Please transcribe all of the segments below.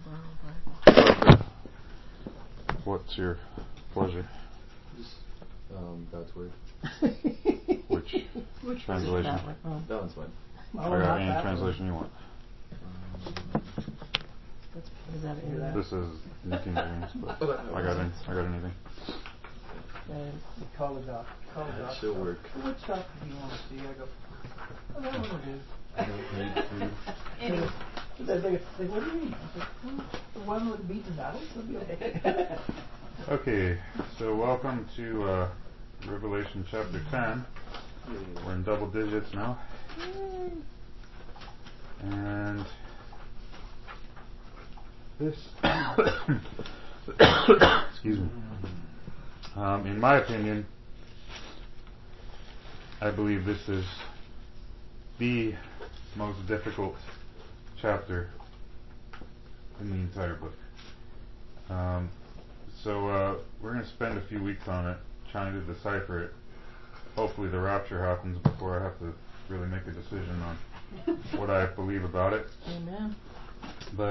What's your pleasure? Just God's word. Which translation? That one's fine. I got any translation you want. This is New King James, but I got anything. Call it off. That should work. Which doctor do you want to see? I go, oh, that one it is. They say, what do you mean? I said, the one with beats and battles? It'll be okay. Okay, so welcome to Revelation chapter 10. We're in double digits now. And this, excuse me, in my opinion, I believe this is the most difficult chapter in the entire book. So we're going to spend a few weeks on it, trying to decipher it. Hopefully the rapture happens before I have to really make a decision on what I believe about it. Amen. But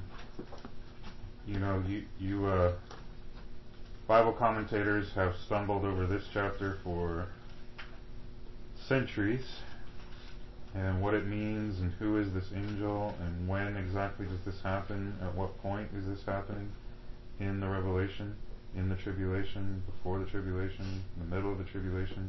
Bible commentators have stumbled over this chapter for centuries, and what it means, and who is this angel, and when exactly does this happen, at what point is this happening in the Revelation, in the tribulation, before the tribulation, in the middle of the tribulation.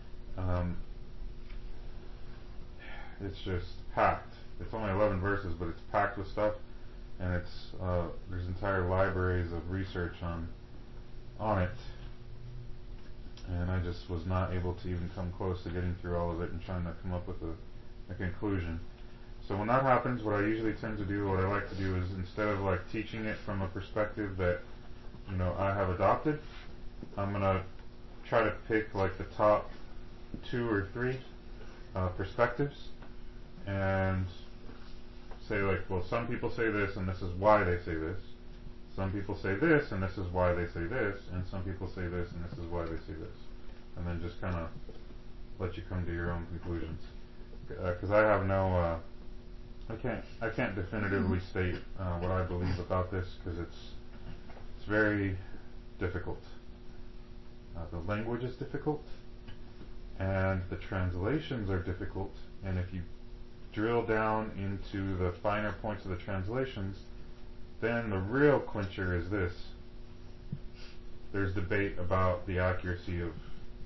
It's just packed. It's only 11 verses, but it's packed with stuff, and there's entire libraries of research on it, and I just was not able to even come close to getting through all of it and trying to come up with a conclusion. So when that happens, what I usually tend to do, what I like to do, is instead of like teaching it from a perspective that I have adopted, I'm gonna try to pick like the top 2 or 3 perspectives and say like, well, some people say this and this is why they say this. Some people say this and this is why they say this, and some people say this and this is why they say this, and then just kind of let you come to your own conclusions. Because I have no, I can't definitively state what I believe about this, because it's very difficult. The language is difficult, and the translations are difficult, and if you drill down into the finer points of the translations, then the real clincher is this. There's debate about the accuracy of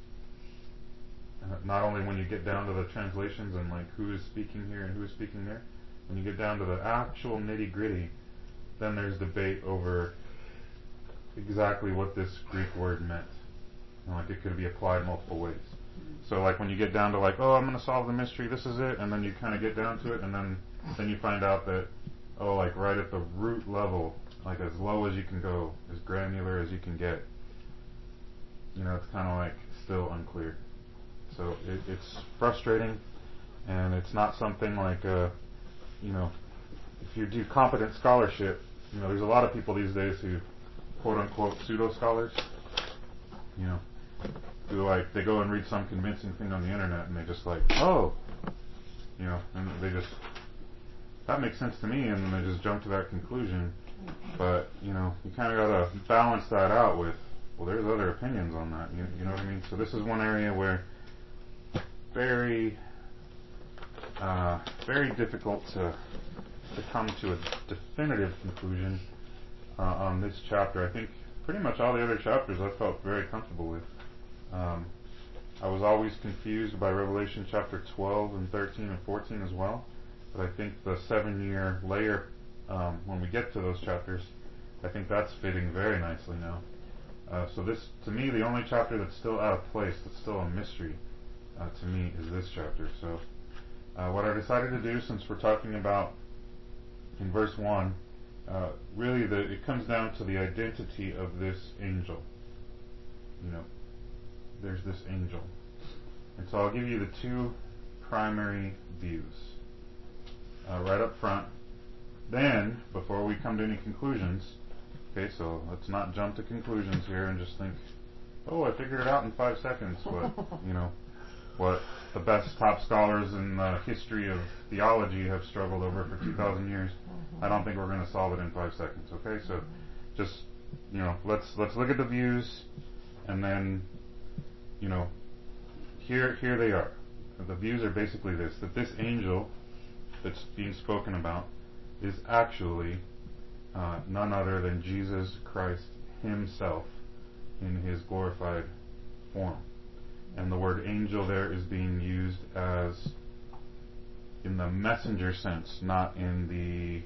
not only when you get down to the translations and like who is speaking here and who is speaking there, when you get down to the actual nitty-gritty, then there's debate over exactly what this Greek word meant. And like it could be applied multiple ways. So like when you get down to like, oh, I'm going to solve the mystery, this is it, and then you kind of get down to it, and then you find out that, oh, like right at the root level, like as low as you can go, as granular as you can get, it's kind of like still unclear. So it's frustrating, and it's not something like, if you do competent scholarship, there's a lot of people these days who, quote unquote, pseudo scholars, who like, they go and read some convincing thing on the internet, and they just like, oh, and they just, that makes sense to me, and then they just jump to that conclusion. But, you kind of got to balance that out with, well, there's other opinions on that, you know what I mean? So this is one area where very difficult to come to a definitive conclusion on this chapter. I think pretty much all the other chapters I felt very comfortable with. I was always confused by Revelation chapter 12 and 13 and 14 as well, but I think the 7-year layer, when we get to those chapters, I think that's fitting very nicely now. So this, to me, the only chapter that's still out of place, that's still a mystery, to me, is this chapter. So what I decided to do, since we're talking about in verse 1, really it comes down to the identity of this angel. There's this angel. And so I'll give you the 2 primary views right up front. Then, before we come to any conclusions, okay, so let's not jump to conclusions here and just think, oh, I figured it out in 5 seconds, but, what the best top scholars in the history of theology have struggled over for 2,000 years. I don't think we're going to solve it in 5 seconds. Okay, so just let's look at the views, and then here they are. The views are basically this: that this angel that's being spoken about is actually none other than Jesus Christ himself in his glorified form. And the word angel there is being used as in the messenger sense, not in the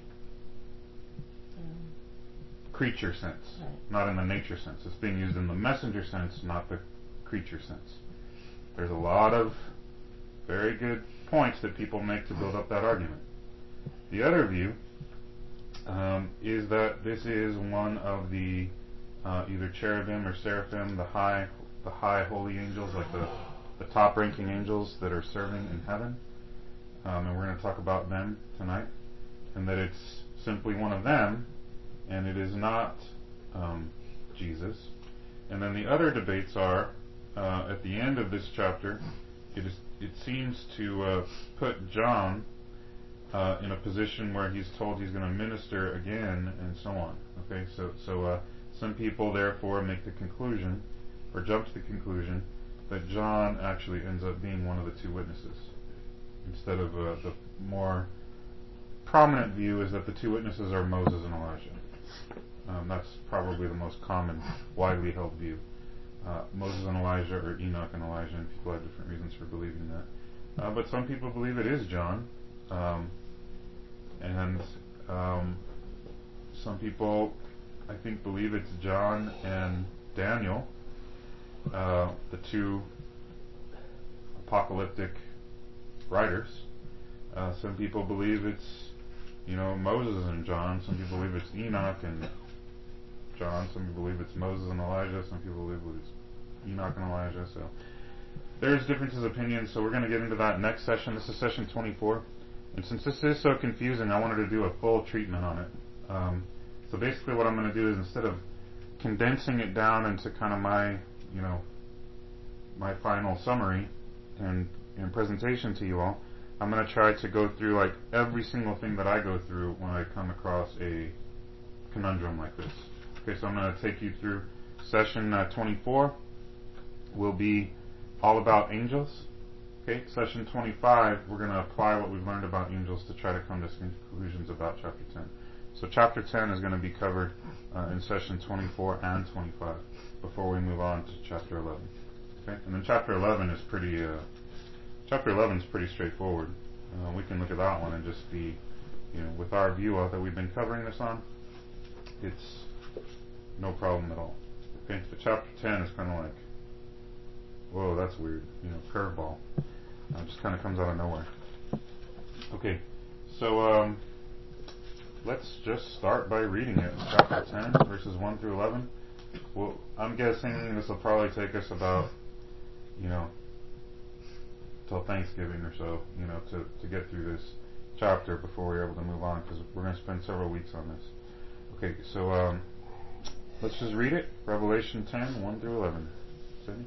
creature sense, not in the nature sense. It's being used in the messenger sense, not the creature sense. There's a lot of very good points that people make to build up that argument. The other view is that this is one of the either cherubim or seraphim, the high holy angels, like the top-ranking angels that are serving in heaven, and we're going to talk about them tonight, and that it's simply one of them, and it is not Jesus. And then the other debates are at the end of this chapter. It seems to put John in a position where he's told he's going to minister again, and so on. Okay, so some people therefore make the conclusion, or jump to the conclusion, that John actually ends up being one of the two witnesses, instead of the more prominent view is that the two witnesses are Moses and Elijah. That's probably the most common, widely held view. Moses and Elijah, or Enoch and Elijah, and people have different reasons for believing that. But some people believe it is John, and some people, I think, believe it's John and Daniel, the two apocalyptic writers. Some people believe it's Moses and John. Some people believe it's Enoch and John. Some people believe it's Moses and Elijah. Some people believe it's Enoch and Elijah. So there's differences of opinion. So we're going to get into that next session. This is session 24. And since this is so confusing, I wanted to do a full treatment on it. So basically what I'm going to do is, instead of condensing it down into kind of my final summary and presentation to you all, I'm going to try to go through like every single thing that I go through when I come across a conundrum like this. Okay, so I'm going to take you through session 24 will be all about angels. Okay, session 25, we're going to apply what we've learned about angels to try to come to some conclusions about chapter 10. So chapter 10 is going to be covered in session 24 and 25 before we move on to chapter 11. Okay, and then chapter 11 is pretty straightforward. We can look at that one and just be, with our view that we've been covering this on, it's no problem at all. Okay, but chapter 10 is kind of like, whoa, that's weird, curveball. Just kind of comes out of nowhere. Okay, so let's just start by reading it. Chapter 10, verses 1 through 11. Well, I'm guessing this will probably take us about, till Thanksgiving or so, to get through this chapter before we're able to move on, because we're going to spend several weeks on this. Okay, so let's just read it. Revelation 10, 1 through 11. Sydney?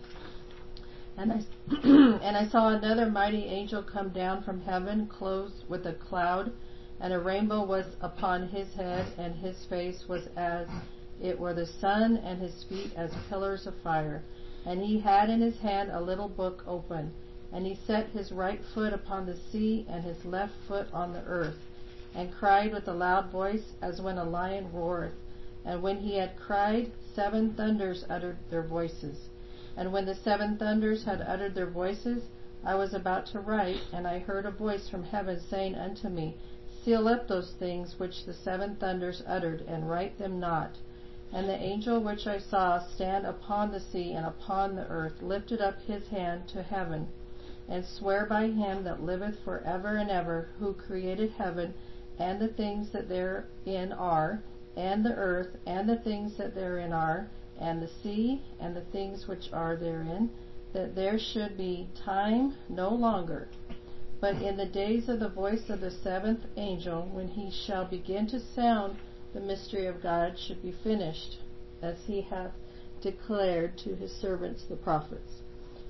And I saw another mighty angel come down from heaven, clothed with a cloud, and a rainbow was upon his head, and his face was as it were the sun, and his feet as pillars of fire. And he had in his hand a little book open. And he set his right foot upon the sea, and his left foot on the earth, and cried with a loud voice, as when a lion roareth. And when he had cried, 7 thunders uttered their voices. And when the 7 thunders had uttered their voices, I was about to write, and I heard a voice from heaven saying unto me, Seal up those things which the 7 thunders uttered, and write them not. And the angel which I saw stand upon the sea and upon the earth lifted up his hand to heaven, and sware by him that liveth for ever and ever, who created heaven, and the things that therein are, and the earth, and the things that therein are, and the sea, and the things which are therein, that there should be time no longer. But in the days of the voice of the 7th angel, when he shall begin to sound, the mystery of God should be finished, as he hath declared to his servants the prophets.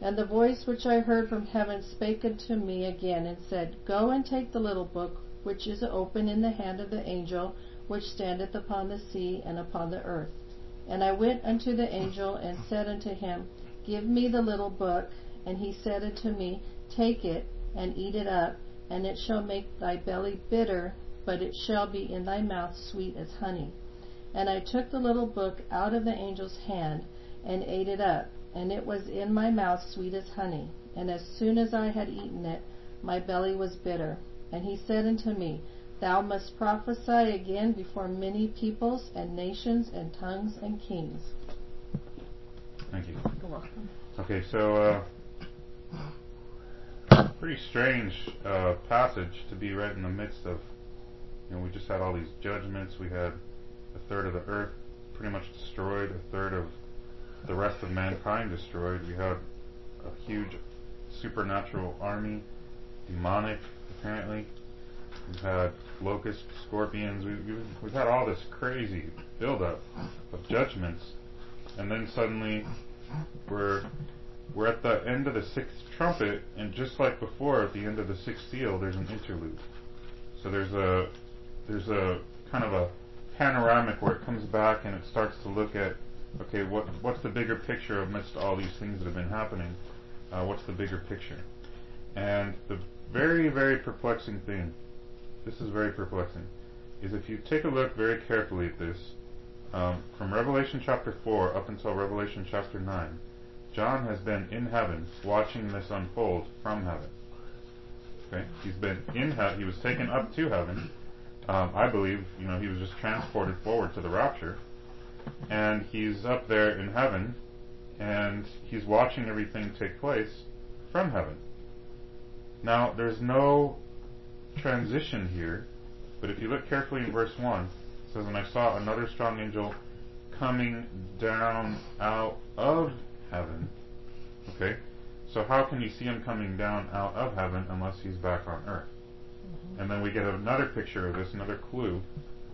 And the voice which I heard from heaven spake unto me again, and said, Go and take the little book which is open in the hand of the angel which standeth upon the sea and upon the earth. And I went unto the angel, and said unto him, Give me the little book. And he said unto me, Take it, and eat it up, and it shall make thy belly bitter, but it shall be in thy mouth sweet as honey. And I took the little book out of the angel's hand, and ate it up, and it was in my mouth sweet as honey. And as soon as I had eaten it, my belly was bitter. And he said unto me, Thou must prophesy again before many peoples and nations and tongues and kings. Thank you. You're welcome. Okay, so pretty strange passage to be right in the midst of. We just had all these judgments. We had a third of the earth pretty much destroyed, a third of the rest of mankind destroyed. We had a huge supernatural army, demonic apparently. We've had locusts, scorpions. We've had all this crazy buildup of judgments, and then suddenly we're at the end of the sixth trumpet, and just like before, at the end of the sixth seal, there's an interlude. So there's a kind of a panoramic where it comes back and it starts to look at, okay, what's the bigger picture amidst all these things that have been happening? What's the bigger picture? And the very, very perplexing thing, this is very perplexing, is if you take a look very carefully at this, from Revelation chapter 4 up until Revelation chapter 9, John has been in heaven watching this unfold from heaven. Okay? He's been in heaven. He was taken up to heaven. I believe, he was just transported forward to the rapture. And he's up there in heaven, and he's watching everything take place from heaven. Now, there's no transition here, but if you look carefully in verse 1, it says, And I saw another strong angel coming down out of heaven. Okay? So how can you see him coming down out of heaven unless he's back on earth? And then we get another picture of this, another clue.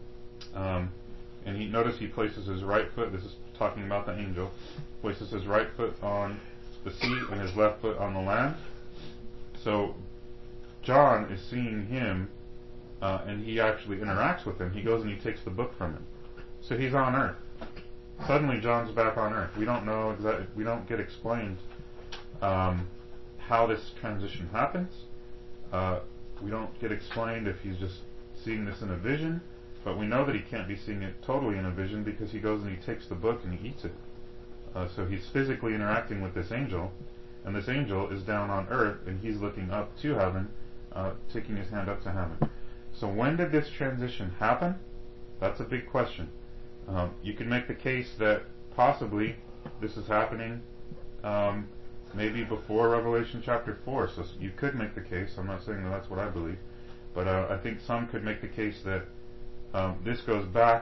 And notice he places his right foot, this is talking about the angel, places his right foot on the sea and his left foot on the land. So John is seeing him, and he actually interacts with him. He goes and he takes the book from him. So he's on earth. Suddenly John's back on earth. We don't know exactly, we don't get explained how this transition happens. We don't get explained if he's just seeing this in a vision, but we know that he can't be seeing it totally in a vision because he goes and he takes the book and he eats it. So he's physically interacting with this angel, and this angel is down on earth and he's looking up to heaven, taking his hand up to heaven. So when did this transition happen? That's a big question. You can make the case that possibly this is happening maybe before Revelation chapter 4. So you could make the case. I'm not saying that that's what I believe. But I think some could make the case that this goes back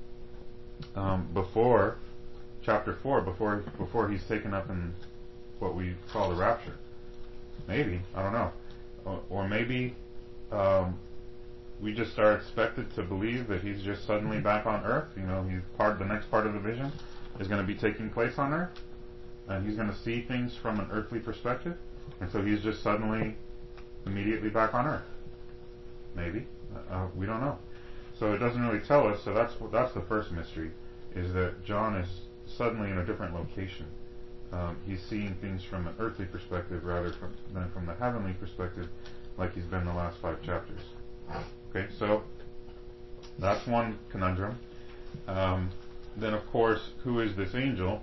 before chapter 4, before he's taken up in what we call the rapture. Maybe. I don't know. Or maybe we just are expected to believe that he's just suddenly back on earth. The next part of the vision is going to be taking place on earth. And he's going to see things from an earthly perspective. And so he's just suddenly, immediately back on earth. Maybe. We don't know. So it doesn't really tell us. So that's the first mystery, is that John is suddenly in a different location. He's seeing things from an earthly perspective rather than from the heavenly perspective, like he's been the last 5 chapters. Okay, so that's one conundrum. Then, of course, who is this angel?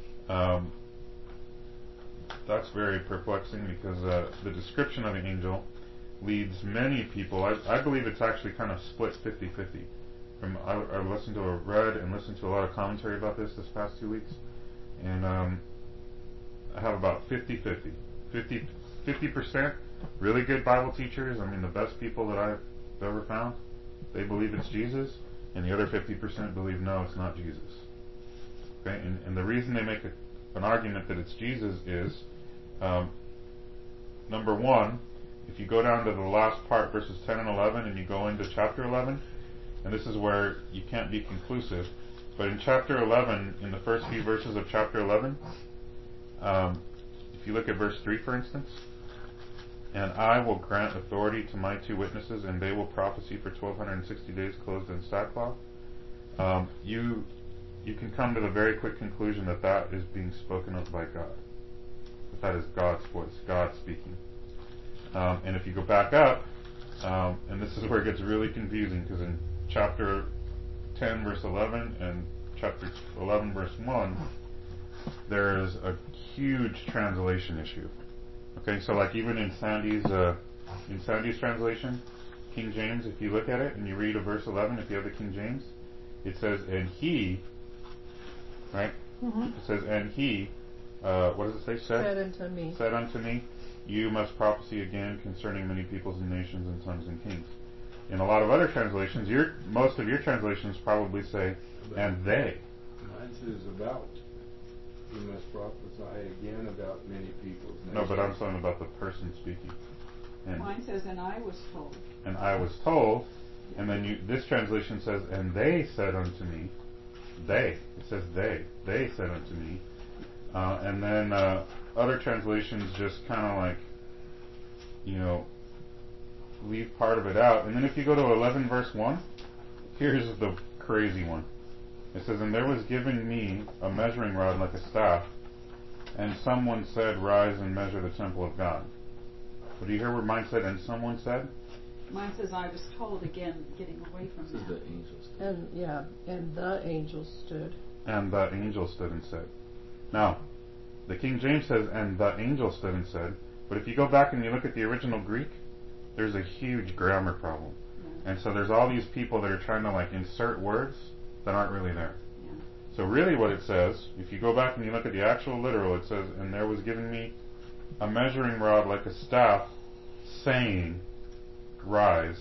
That's very perplexing because the description of the angel leads many people. I believe it's actually kind of split 50-50. I listened to read and listened to a lot of commentary about this past 2 weeks, and I have about 50-50. 50% really good Bible teachers. I mean, the best people that I've ever found, they believe it's Jesus, and the other 50% believe no, it's not Jesus. Okay, and the reason they make an argument that it's Jesus is, number one, if you go down to the last part, verses 10 and 11, and you go into chapter 11, and this is where you can't be conclusive, but in chapter 11, in the first few verses of chapter 11, if if you look at verse 3, for instance, and I will grant authority to my 2 witnesses, and they will prophesy for 1260 days clothed in sackcloth. You can come to the very quick conclusion that that is being spoken of by God. That is God's voice, God speaking. And if you go back up, and this is where it gets really confusing, because in chapter 10, verse 11, and chapter 11, verse 1, there is a huge translation issue. Okay, so like even in Sandy's translation, King James, if you look at it and you read a verse 11, if you have the King James, it says, and he, right? Mm-hmm. It says, and he, what does it say? Said unto me. Said unto me, you must prophesy again concerning many peoples and nations and tongues and kings. In a lot of other translations, most of your translations probably say, and they. Mine says about. You must prophesy again about many peoples. No, but I'm talking about the person speaking. And Mine says, and I was told. And I was told, and then this translation says, and they said unto me, they. It says they. They said unto me. And then other translations just kind of like, leave part of it out. And then if you go to 11 verse 1, here's the crazy one. It says, and there was given me a measuring rod like a staff, and someone said, rise and measure the temple of God. But do you hear where mine said, and someone said? Mine says, I was told, again, getting away from This is that. the angels. And the angel stood. And the angel stood and said. Now, the King James says, and the angel stood and said, but if you go back and you look at the original Greek, there's a huge grammar problem. Yeah. And so there's all these people that are trying to like insert words that aren't really there. Yeah. So really what it says, if you go back and you look at the actual literal, it says, and there was given me a measuring rod like a staff, saying, rise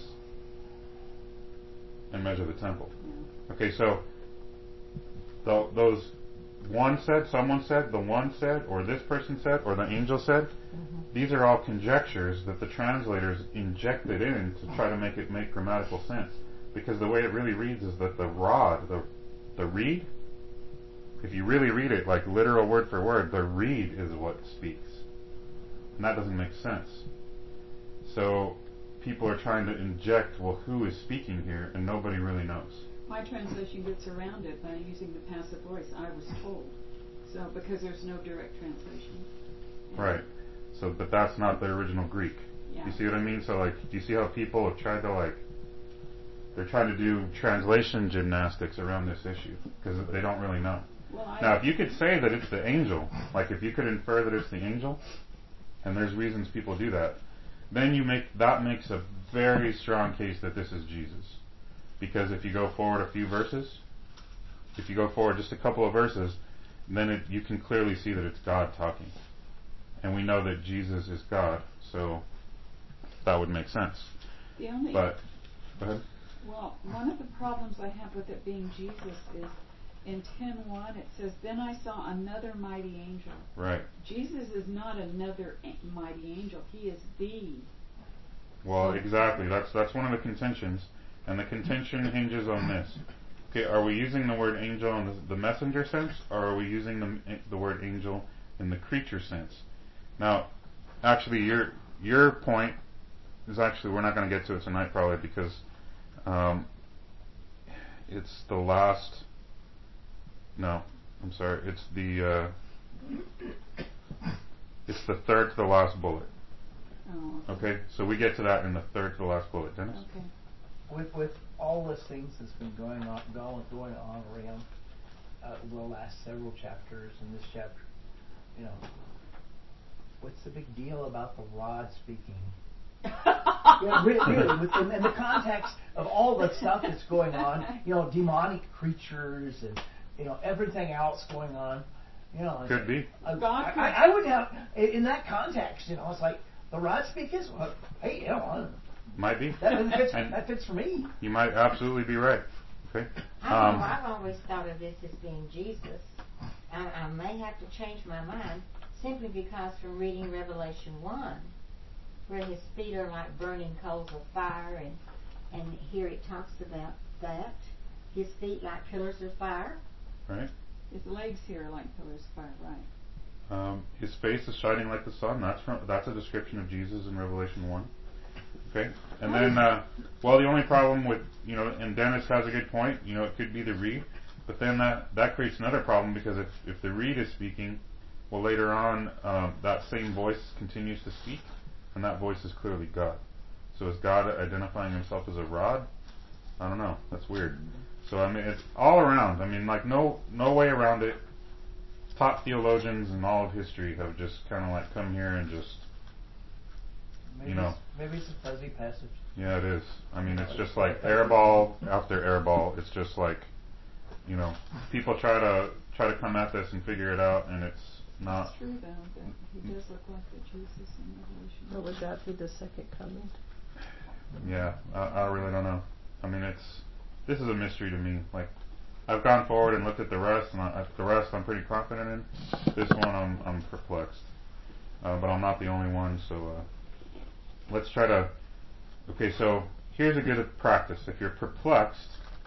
and measure the temple. Yeah. Okay, so those one said, someone said, the one said, or this person said, or the angel said, these are all conjectures that the translators injected in to try to make it make grammatical sense. Because the way it really reads is that the rod, the reed, if you really read it like literal word for word, the reed is what speaks. And that doesn't make sense. So people are trying to inject, well, who is speaking here, and nobody really knows. My translation gets around it by using the passive voice, I was told. So, because there's no direct translation. Yeah. Right. So, but that's not the original Greek. Yeah. You see what I mean? So, like, do you see how people have tried to, like, they're trying to do translation gymnastics around this issue because they don't really know. Well, Now, if you could say that it's the angel, like if you could infer that it's the angel, and there's reasons people do that, then that makes a very strong case that this is Jesus. Because if you go forward a few verses, if you go forward just a couple of verses, then you can clearly see that it's God talking. And we know that Jesus is God, so that would make sense. But, go ahead. Well, one of the problems I have with it being Jesus is in 10:1 it says, then I saw another mighty angel. Right. Jesus is not another mighty angel. He is the. Well, exactly. That's one of the contentions. And the contention hinges on this. Okay, are we using the word angel in the messenger sense, or are we using the word angel in the creature sense? Now, actually, your point is actually, we're not going to get to it tonight probably because it's the last. No, I'm sorry. It's the third to the last bullet. Oh. Okay, so we get to that in the third to the last bullet, Dennis. Okay. With all the things that's been going on around the last several chapters and this chapter, what's the big deal about the rod speaking? Really, in the context of all the stuff that's going on, demonic creatures and everything else going on, Could be. I would have in that context, it's like the rod speakers. Well, hey, Might be. that fits for me. You might absolutely be right. Okay. I've always thought of this as being Jesus. I may have to change my mind simply because from reading Revelation 1, where his feet are like burning coals of fire, and here it talks about that. His feet like pillars of fire. Right. His legs here are like pillars of fire, right? His face is shining like the sun. That's a description of Jesus in Revelation 1. Okay, and then the only problem with, and Dennis has a good point. It could be the reed, but then that creates another problem, because if the reed is speaking, well, later on that same voice continues to speak, and that voice is clearly God. So is God identifying himself as a rod? I don't know. That's weird. So it's all around. No way around it. Top theologians in all of history have just kind of come here and just, Maybe it's a fuzzy passage. Yeah, it is. It's just like airball after airball. It's just like, people try to come at this and figure it out, and it's not. It's true though that he does look like the Jesus in Revelation. Or would that be the second coming? Yeah, I really don't know. This is a mystery to me. I've gone forward and looked at the rest, and the rest I'm pretty confident in. This one I'm perplexed, but I'm not the only one. So let's try to. Okay, so here's a good practice. If you're perplexed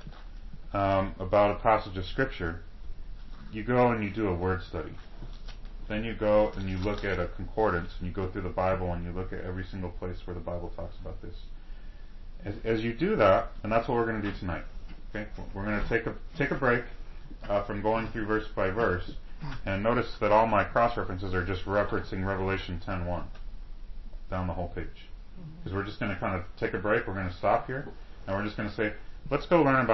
about a passage of Scripture, you go and you do a word study. Then you go and you look at a concordance, and you go through the Bible and you look at every single place where the Bible talks about this. As you do that, and that's what we're going to do tonight. Okay, we're going to take a break from going through verse by verse, and notice that all my cross references are just referencing Revelation 10:1 down the whole page. Because we're just going to kind of take a break. We're going to stop here, and we're just going to say, let's go learn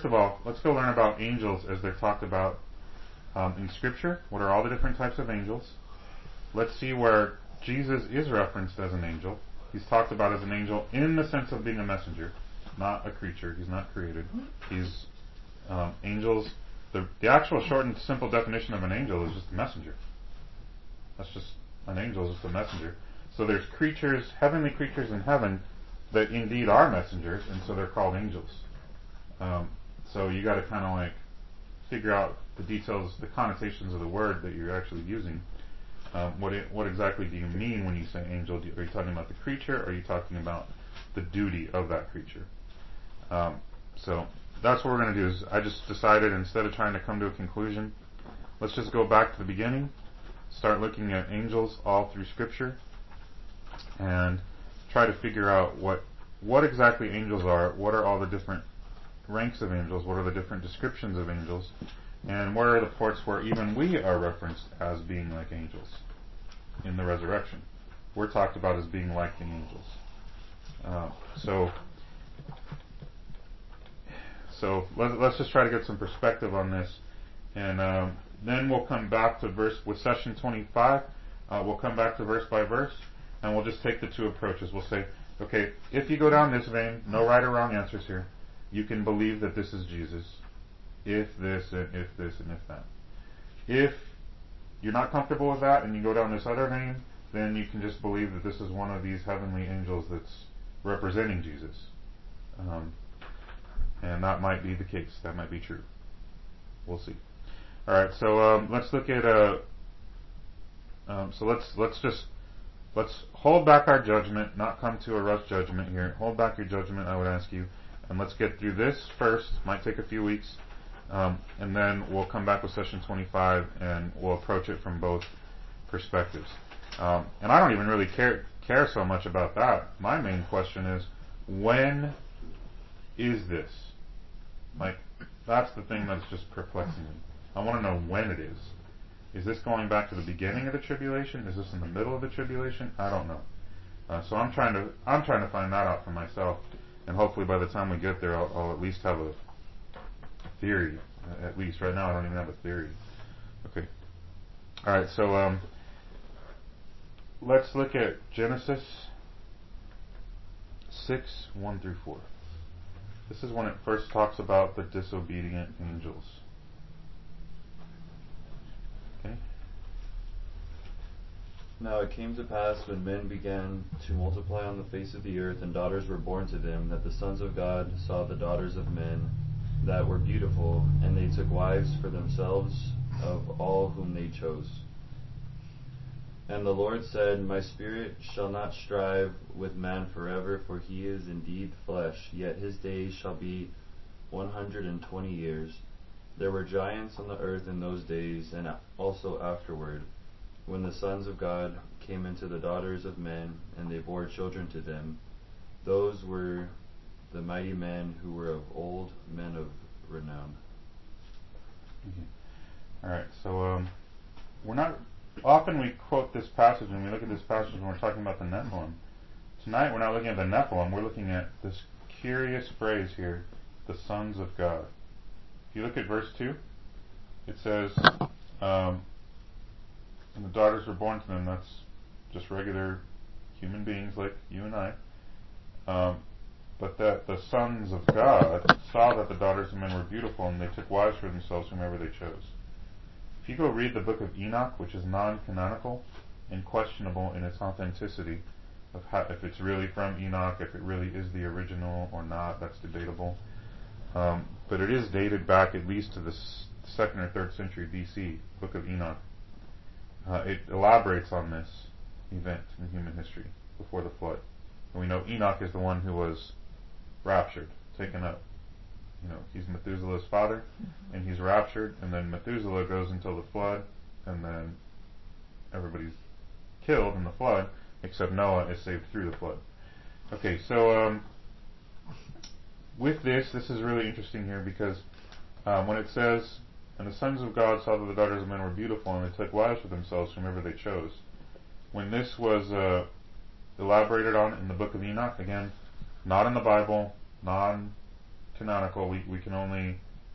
about angels as they're talked about in Scripture. What are all the different types of angels? Let's see where Jesus is referenced as an angel. He's talked about as an angel in the sense of being a messenger, not a creature. He's not created. He's angels. The actual short and simple definition of an angel is just a messenger. That's just, an angel is just a messenger. So there's creatures, heavenly creatures in heaven that indeed are messengers, and so they're called angels. So you got to kind of figure out the details, the connotations of the word that you're actually using. What exactly do you mean when you say angel? Are you talking about the creature, or are you talking about the duty of that creature? So that's what we're going to do. Is I just decided, instead of trying to come to a conclusion, let's just go back to the beginning, start looking at angels all through Scripture, and try to figure out what exactly angels are, what are all the different ranks of angels, what are the different descriptions of angels, and where are the parts where even we are referenced as being like angels in the resurrection. We're talked about as being like the angels. So let's just try to get some perspective on this, and then we'll come back to with session 25. We'll come back to verse by verse, and we'll just take the two approaches. We'll say, okay, if you go down this vein, no right or wrong answers here. You can believe that this is Jesus, if this and if this and if that. If you're not comfortable with that and you go down this other vein, then you can just believe that this is one of these heavenly angels that's representing Jesus. And that might be the case. That might be true. We'll see. All right. So let's look at. Let's hold back our judgment, not come to a rush judgment here. Hold back your judgment, I would ask you, and let's get through this first. Might take a few weeks, and then we'll come back with session 25, and we'll approach it from both perspectives. And I don't even really care so much about that. My main question is, when is this? That's the thing that's just perplexing me. I want to know when it is. Is this going back to the beginning of the tribulation? Is this in the middle of the tribulation? I don't know. So I'm trying to find that out for myself, and hopefully by the time we get there, I'll at least have a theory. At least right now, I don't even have a theory. Okay. All right. So let's look at Genesis 6:1-4. This is when it first talks about the disobedient angels. Okay. Now it came to pass, when men began to multiply on the face of the earth, and daughters were born to them, that the sons of God saw the daughters of men that were beautiful, and they took wives for themselves of all whom they chose. And the Lord said, My spirit shall not strive with man forever, for he is indeed flesh, yet his days shall be 120 years. There were giants on the earth in those days, and also afterward. when the sons of God came into the daughters of men, and they bore children to them, those were the mighty men who were of old, men of renown. Alright, so we're not often we quote this passage and we look at this passage when we're talking about the Nephilim. Tonight we're not looking at the Nephilim, we're looking at this curious phrase here, the sons of God. If you look at verse 2, it says, and the daughters were born to them. That's just regular human beings like you and I. But that the sons of God saw that the daughters of men were beautiful, and they took wives for themselves whomever they chose. If you go read the book of Enoch, which is non-canonical and questionable in its authenticity, of how, if it's really from Enoch, if it really is the original or not, that's debatable. But it is dated back at least to the 2nd or 3rd century BC, Book of Enoch. It elaborates on this event in human history before the flood. And we know Enoch is the one who was raptured, taken up. You know, he's Methuselah's father, and he's raptured, and then Methuselah goes until the flood, and then everybody's killed in the flood, except Noah is saved through the flood. Okay, so with this is really interesting here, because when it says, and the sons of God saw that the daughters of men were beautiful, and they took wives for themselves whomever they chose. When this was elaborated on in the book of Enoch, again, not in the Bible, non-canonical, we can only,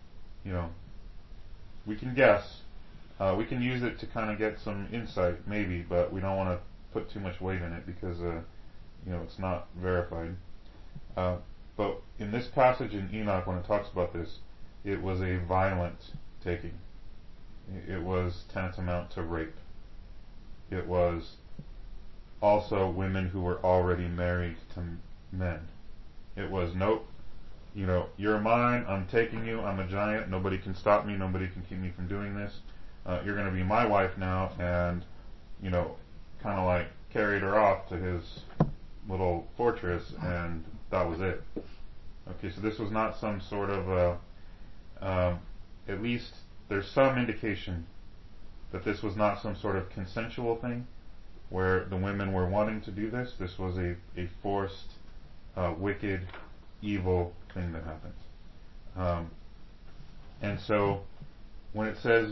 we can guess. We can use it to kind of get some insight, maybe, but we don't want to put too much weight in it because, it's not verified. But in this passage in Enoch, when it talks about this, it was a violent taking. It was tantamount to rape. It was also women who were already married to men. It was, nope, you're mine, I'm taking you, I'm a giant, nobody can stop me, nobody can keep me from doing this. You're going to be my wife now, and, kind of like carried her off to his little fortress, and that was it. Okay, so this was not some sort of, at least there's some indication that this was not some sort of consensual thing, where the women were wanting to do this. This was a forced, wicked, evil thing that happened. And so, when it says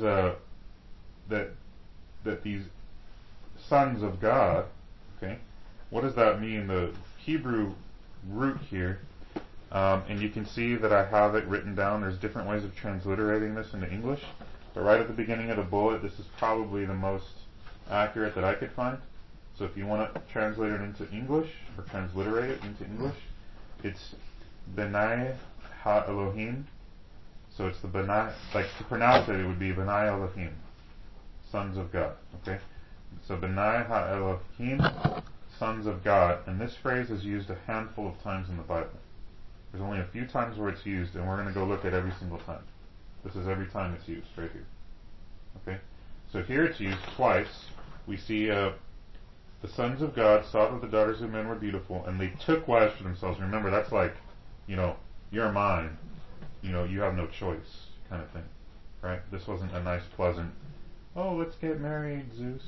that these sons of God, okay, what does that mean? The Hebrew root here, and you can see that I have it written down. There's different ways of transliterating this into English, but right at the beginning of the bullet, this is probably the most accurate that I could find. So if you want to translate it into English, or transliterate it into English, it's Benai Ha-Elohim. So it's the Benai, like to pronounce it, it would be Benai Elohim, sons of God, okay? So Benai Ha-Elohim, sons of God, and this phrase is used a handful of times in the Bible. There's only a few times where it's used, and we're going to go look at every single time. This is every time it's used, right here. Okay? So here it's used twice. We see the sons of God saw that the daughters of men were beautiful, and they took wives for themselves. Remember, that's like, you're mine. You have no choice kind of thing. Right? This wasn't a nice, pleasant, oh, let's get married, Zeus.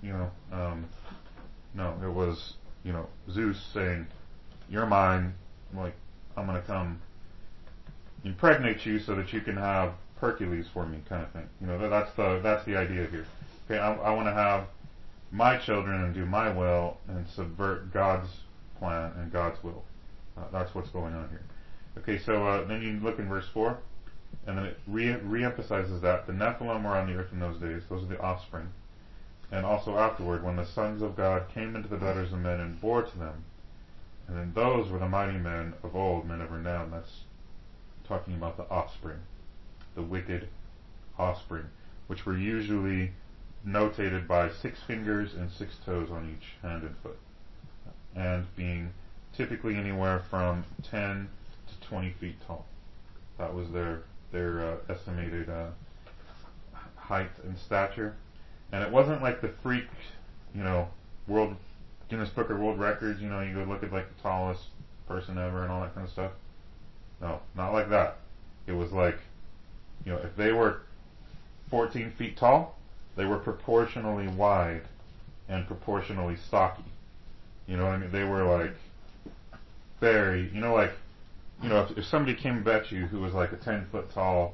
No, it was, Zeus saying, you're mine, like, I'm going to come impregnate you so that you can have Hercules for me, kind of thing. That's the idea here. Okay, I want to have my children and do my will and subvert God's plan and God's will. That's what's going on here. Okay, so then you look in verse 4, and then it re-emphasizes that the Nephilim were on the earth in those days. Those are the offspring. And also afterward, when the sons of God came into the daughters of men and bore to them, and then those were the mighty men of old, men of renown. That's talking about the offspring, the wicked offspring, which were usually notated by 6 fingers and 6 toes on each hand and foot, and being typically anywhere from 10 to 20 feet tall. That was their estimated height and stature. And it wasn't like the freak, world Guinness Book of World Records, you go look at like the tallest person ever and all that kind of stuff. No, not like that. It was like, if they were 14 feet tall, They were proportionally wide and proportionally stocky. You know what I mean? They were like very, if somebody came at you who was like a 10-foot tall,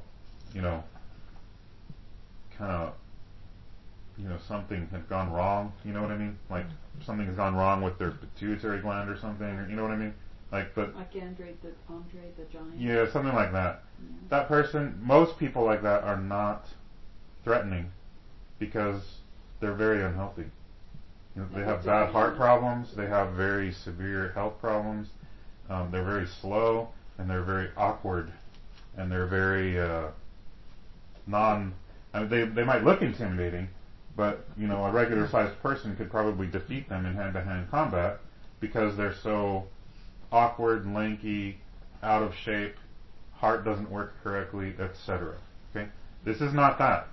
kind of, something had gone wrong, you know what I mean? Like something has gone wrong with their pituitary gland or something, or, you know what I mean? Like Andre the Giant. Yeah, something like that. That person, most people like that are not threatening because they're very unhealthy. They have bad heart problems. They have very severe health problems. They're very slow, and they're very awkward, and they're very they might look intimidating, but a regular-sized person could probably defeat them in hand-to-hand combat because they're so awkward, lanky, out of shape, heart doesn't work correctly, etc. Okay, this is not that.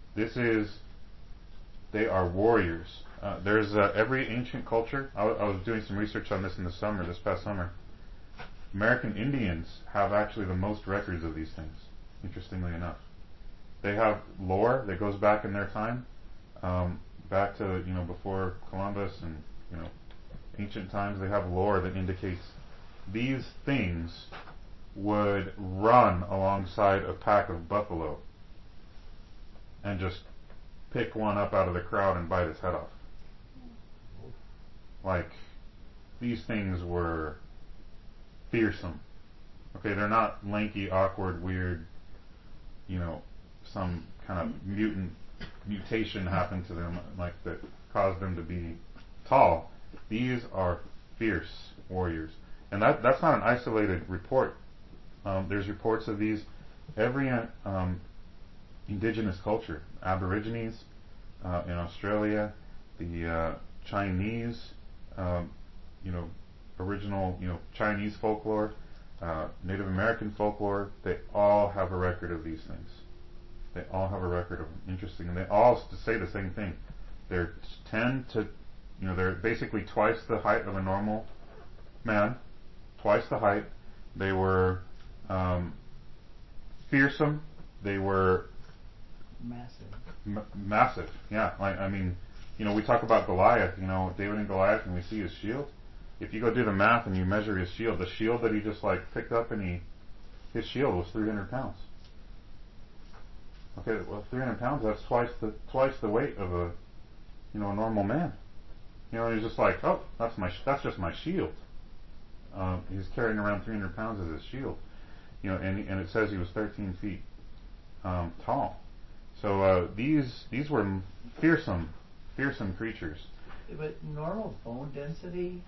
They are warriors. There's every ancient culture. I was doing some research on this this past summer. American Indians have actually the most records of these things, interestingly enough. They have lore that goes back in their time, back to, before Columbus and, ancient times. They have lore that indicates these things would run alongside a pack of buffalo and just pick one up out of the crowd and bite its head off. Like, these things were fearsome. Okay, they're not lanky, awkward, weird, some kind of mutation happened to them, like, that caused them to be tall. These are fierce warriors. And that's not an isolated report. There's reports of these. Every indigenous culture, Aborigines in Australia, the Chinese, original, Chinese folklore, Native American folklore, they all have a record of these things. They all have a record of them. Interesting. And they all say the same thing. They're they're basically twice the height of a normal man, twice the height. They were fearsome. They were massive. Yeah. We talk about Goliath, David and Goliath, and we see his shield. If you go do the math and you measure his shield, the shield that he just picked up, his shield was 300 pounds. Okay, well, 300 pounds, that's twice the weight of a normal man. He's just like, oh, that's just my shield. He's carrying around 300 pounds as his shield. And it says he was 13 feet tall. So these were fearsome creatures. But normal bone density,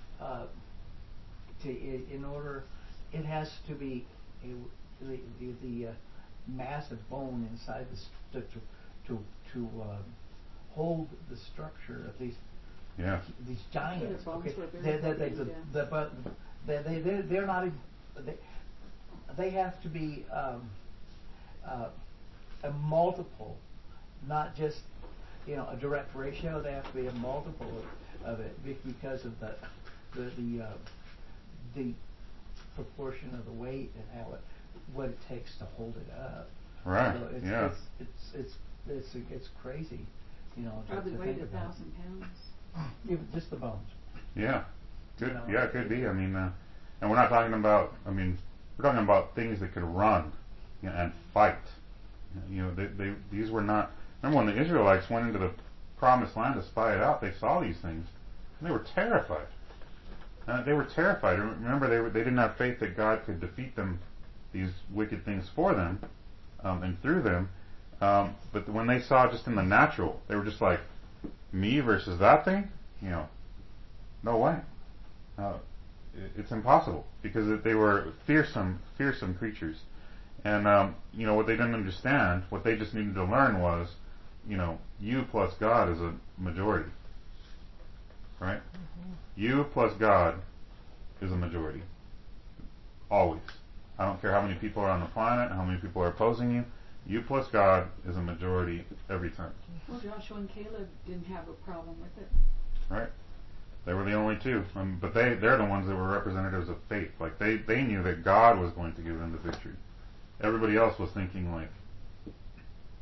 it has to be the massive bone inside to hold the structure of these giants. Okay, they're not. They have to be a multiple, not just a direct ratio. They have to be a multiple of it because of the proportion of the weight and what it takes to hold it up. Right. So it's crazy. Probably to weighed think 1,000 pounds. Even just the bones. Yeah. Good. Yeah, it could be. And we're not talking about. We're talking about things that could run and fight. These were not. Remember when the Israelites went into the Promised Land to spy it out? They saw these things, and they were terrified. Remember, they didn't have faith that God could defeat them, these wicked things for them, and through them. But when they saw just in the natural, they were just like, me versus that thing? No way. It's impossible because they were fearsome creatures. And what they didn't understand, what they just needed to learn was, you plus God is a majority, right? Mm-hmm. You plus God is a majority, always. I don't care how many people are on the planet, how many people are opposing you. You plus God is a majority every time. Well, Joshua and Caleb didn't have a problem with it. Right. They were the only two, but they're the ones that were representatives of faith. Like they knew that God was going to give them the victory. Everybody else was thinking like,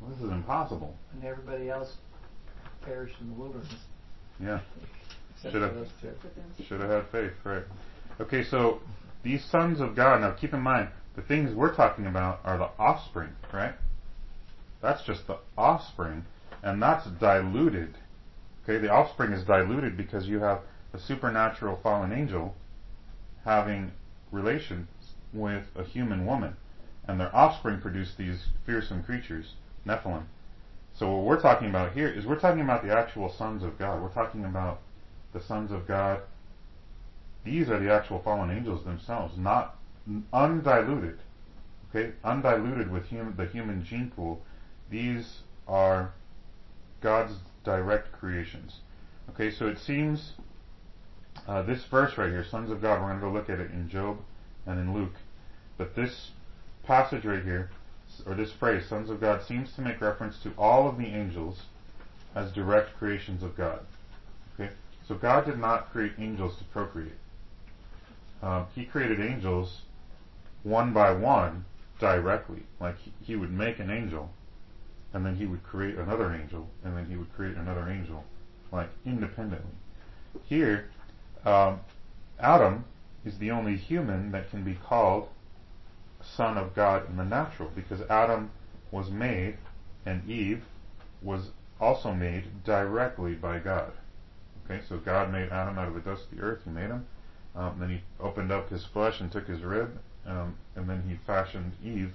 Well, this is impossible. And everybody else perished in the wilderness. Yeah. Except Should for have. those two. Should have had faith, right? Okay, so these sons of God, now keep in mind, the things we're talking about are the offspring, right? That's just the offspring, and that's diluted. Okay, the offspring is diluted because you have a supernatural fallen angel having relations with a human woman, and their offspring produce these fearsome creatures, Nephilim. So what we're talking about here is we're talking about the actual sons of God. We're talking about the sons of God. These are the actual fallen angels themselves, not undiluted. Okay, undiluted with the human gene pool. These are God's direct creations. Okay, so it seems this verse right here, sons of God, we're going to go look at it in Job and in Luke. But this passage right here, or this phrase, sons of God, seems to make reference to all of the angels as direct creations of God. Okay, so God did not create angels to procreate. He created angels one by one directly. Like he would make an angel, and then he would create another angel, and then he would create another angel, like independently. Here, Adam is the only human that can be called son of God in the natural, because Adam was made, and Eve was also made directly by God. Okay, so God made Adam out of the dust of the earth. He made him. Then he opened up his flesh and took his rib, and then he fashioned Eve,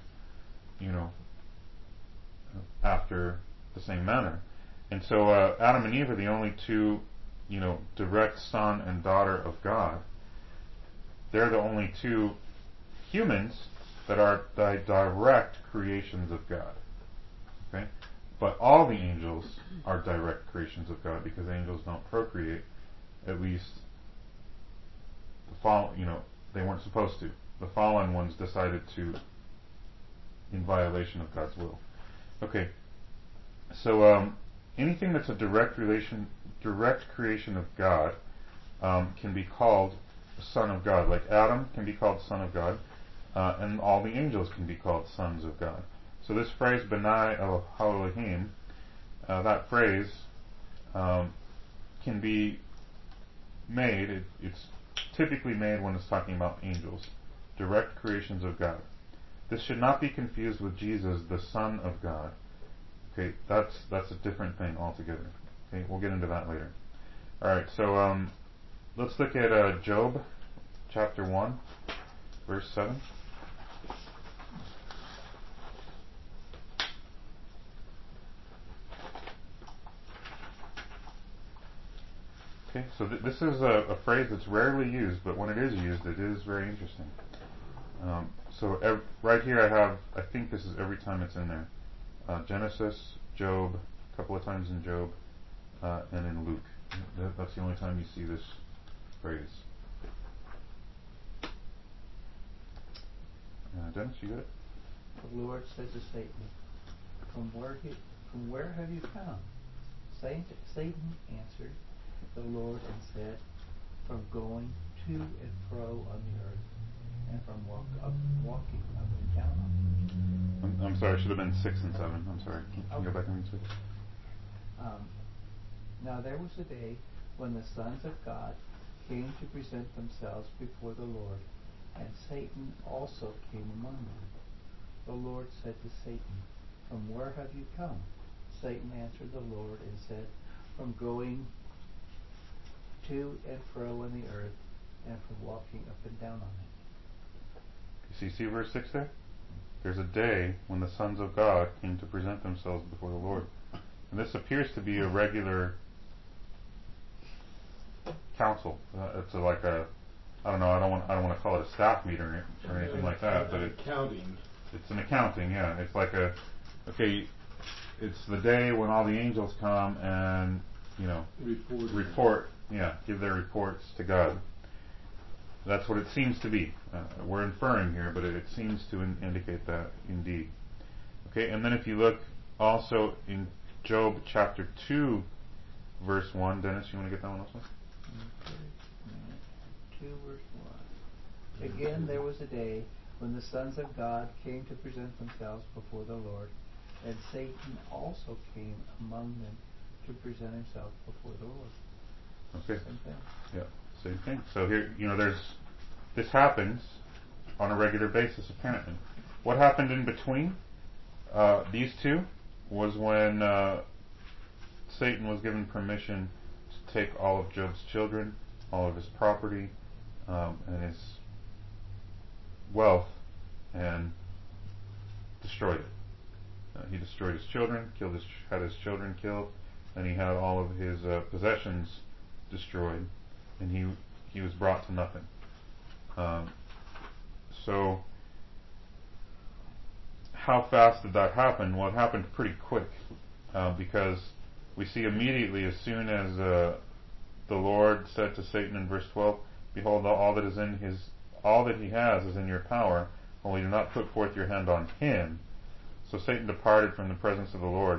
after the same manner. And so Adam and Eve are the only two, direct son and daughter of God. They're the only two humans that are the direct creations of God. Okay? But all the angels are direct creations of God, because angels don't procreate. At least they weren't supposed to. The fallen ones decided to, in violation of God's will. Okay, so anything that's a direct creation of God can be called son of God. Like Adam can be called son of God, and all the angels can be called sons of God. So this phrase, Benai Elohim, that phrase can be made, it's typically made when it's talking about angels, direct creations of God. This should not be confused with Jesus, the Son of God. Okay, that's a different thing altogether. Okay, we'll get into that later. Alright, so let's look at Job chapter 1, verse 7. Okay, so this is a phrase that's rarely used, but when it is used, it is very interesting. So right here I think this is every time it's in there. Genesis, Job, a couple of times in Job, and in Luke. That's the only time you see this phrase. Dennis, you got it? The Lord said to Satan, From where have you come? Satan answered the Lord and said, From going to and fro on the earth, and from walking up and down on it. I'm sorry, it should have been 6 and 7. I'm sorry. Can you go back and read 6? Now there was a day when the sons of God came to present themselves before the Lord, and Satan also came among them. The Lord said to Satan, From where have you come? Satan answered the Lord and said, From going to and fro on the earth, and from walking up and down on it. You see verse 6 there? There's a day when the sons of God came to present themselves before the Lord. And this appears to be a regular council. It's like I don't want to call it a staff meeting or anything like that, but it's an accounting, yeah. It's like it's the day when all the angels come and report, give their reports to God. That's what it seems to be. We're inferring here, but it seems to indicate that indeed. Okay, and then if you look also in Job chapter 2, verse 1, Dennis, you want to get that one also? Okay. 2 verse 1. Again there was a day when the sons of God came to present themselves before the Lord, And Satan also came among them to present himself before the Lord. Okay. Same thing. Yeah, same thing. So here, this happens on a regular basis, apparently. What happened in between these two was when Satan was given permission to take all of Job's children, all of his property, and his wealth, and destroyed it. He destroyed his children, had his children killed, and he had all of his possessions destroyed, and he was brought to nothing. So how fast did that happen? Well, it happened pretty quick, because we see immediately, as soon as the Lord said to Satan in verse 12, "Behold, all that he has is in your power, only do not put forth your hand on him." So Satan departed from the presence of the Lord.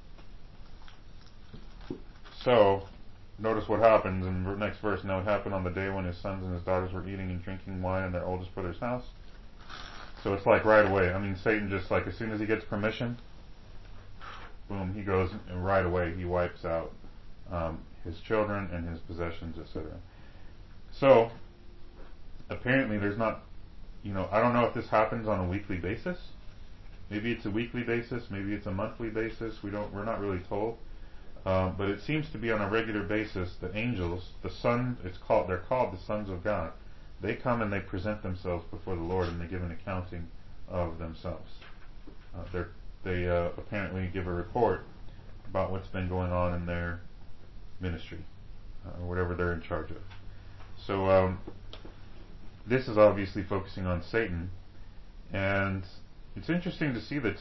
So, notice what happens in the next verse. "Now it happened on the day when his sons and his daughters were eating and drinking wine in their oldest brother's house." So it's like right away. I mean, Satan just like as soon as he gets permission, boom, he goes and right away he wipes out his children and his possessions, etc. So, apparently there's not, I don't know if this happens on a weekly basis. Maybe it's a weekly basis, maybe it's a monthly basis. We're not really told. But it seems to be on a regular basis. The angels, they're called the sons of God. They come and they present themselves before the Lord, and they give an accounting of themselves. They apparently give a report about what's been going on in their ministry, or whatever they're in charge of. So this is obviously focusing on Satan, and it's interesting to see that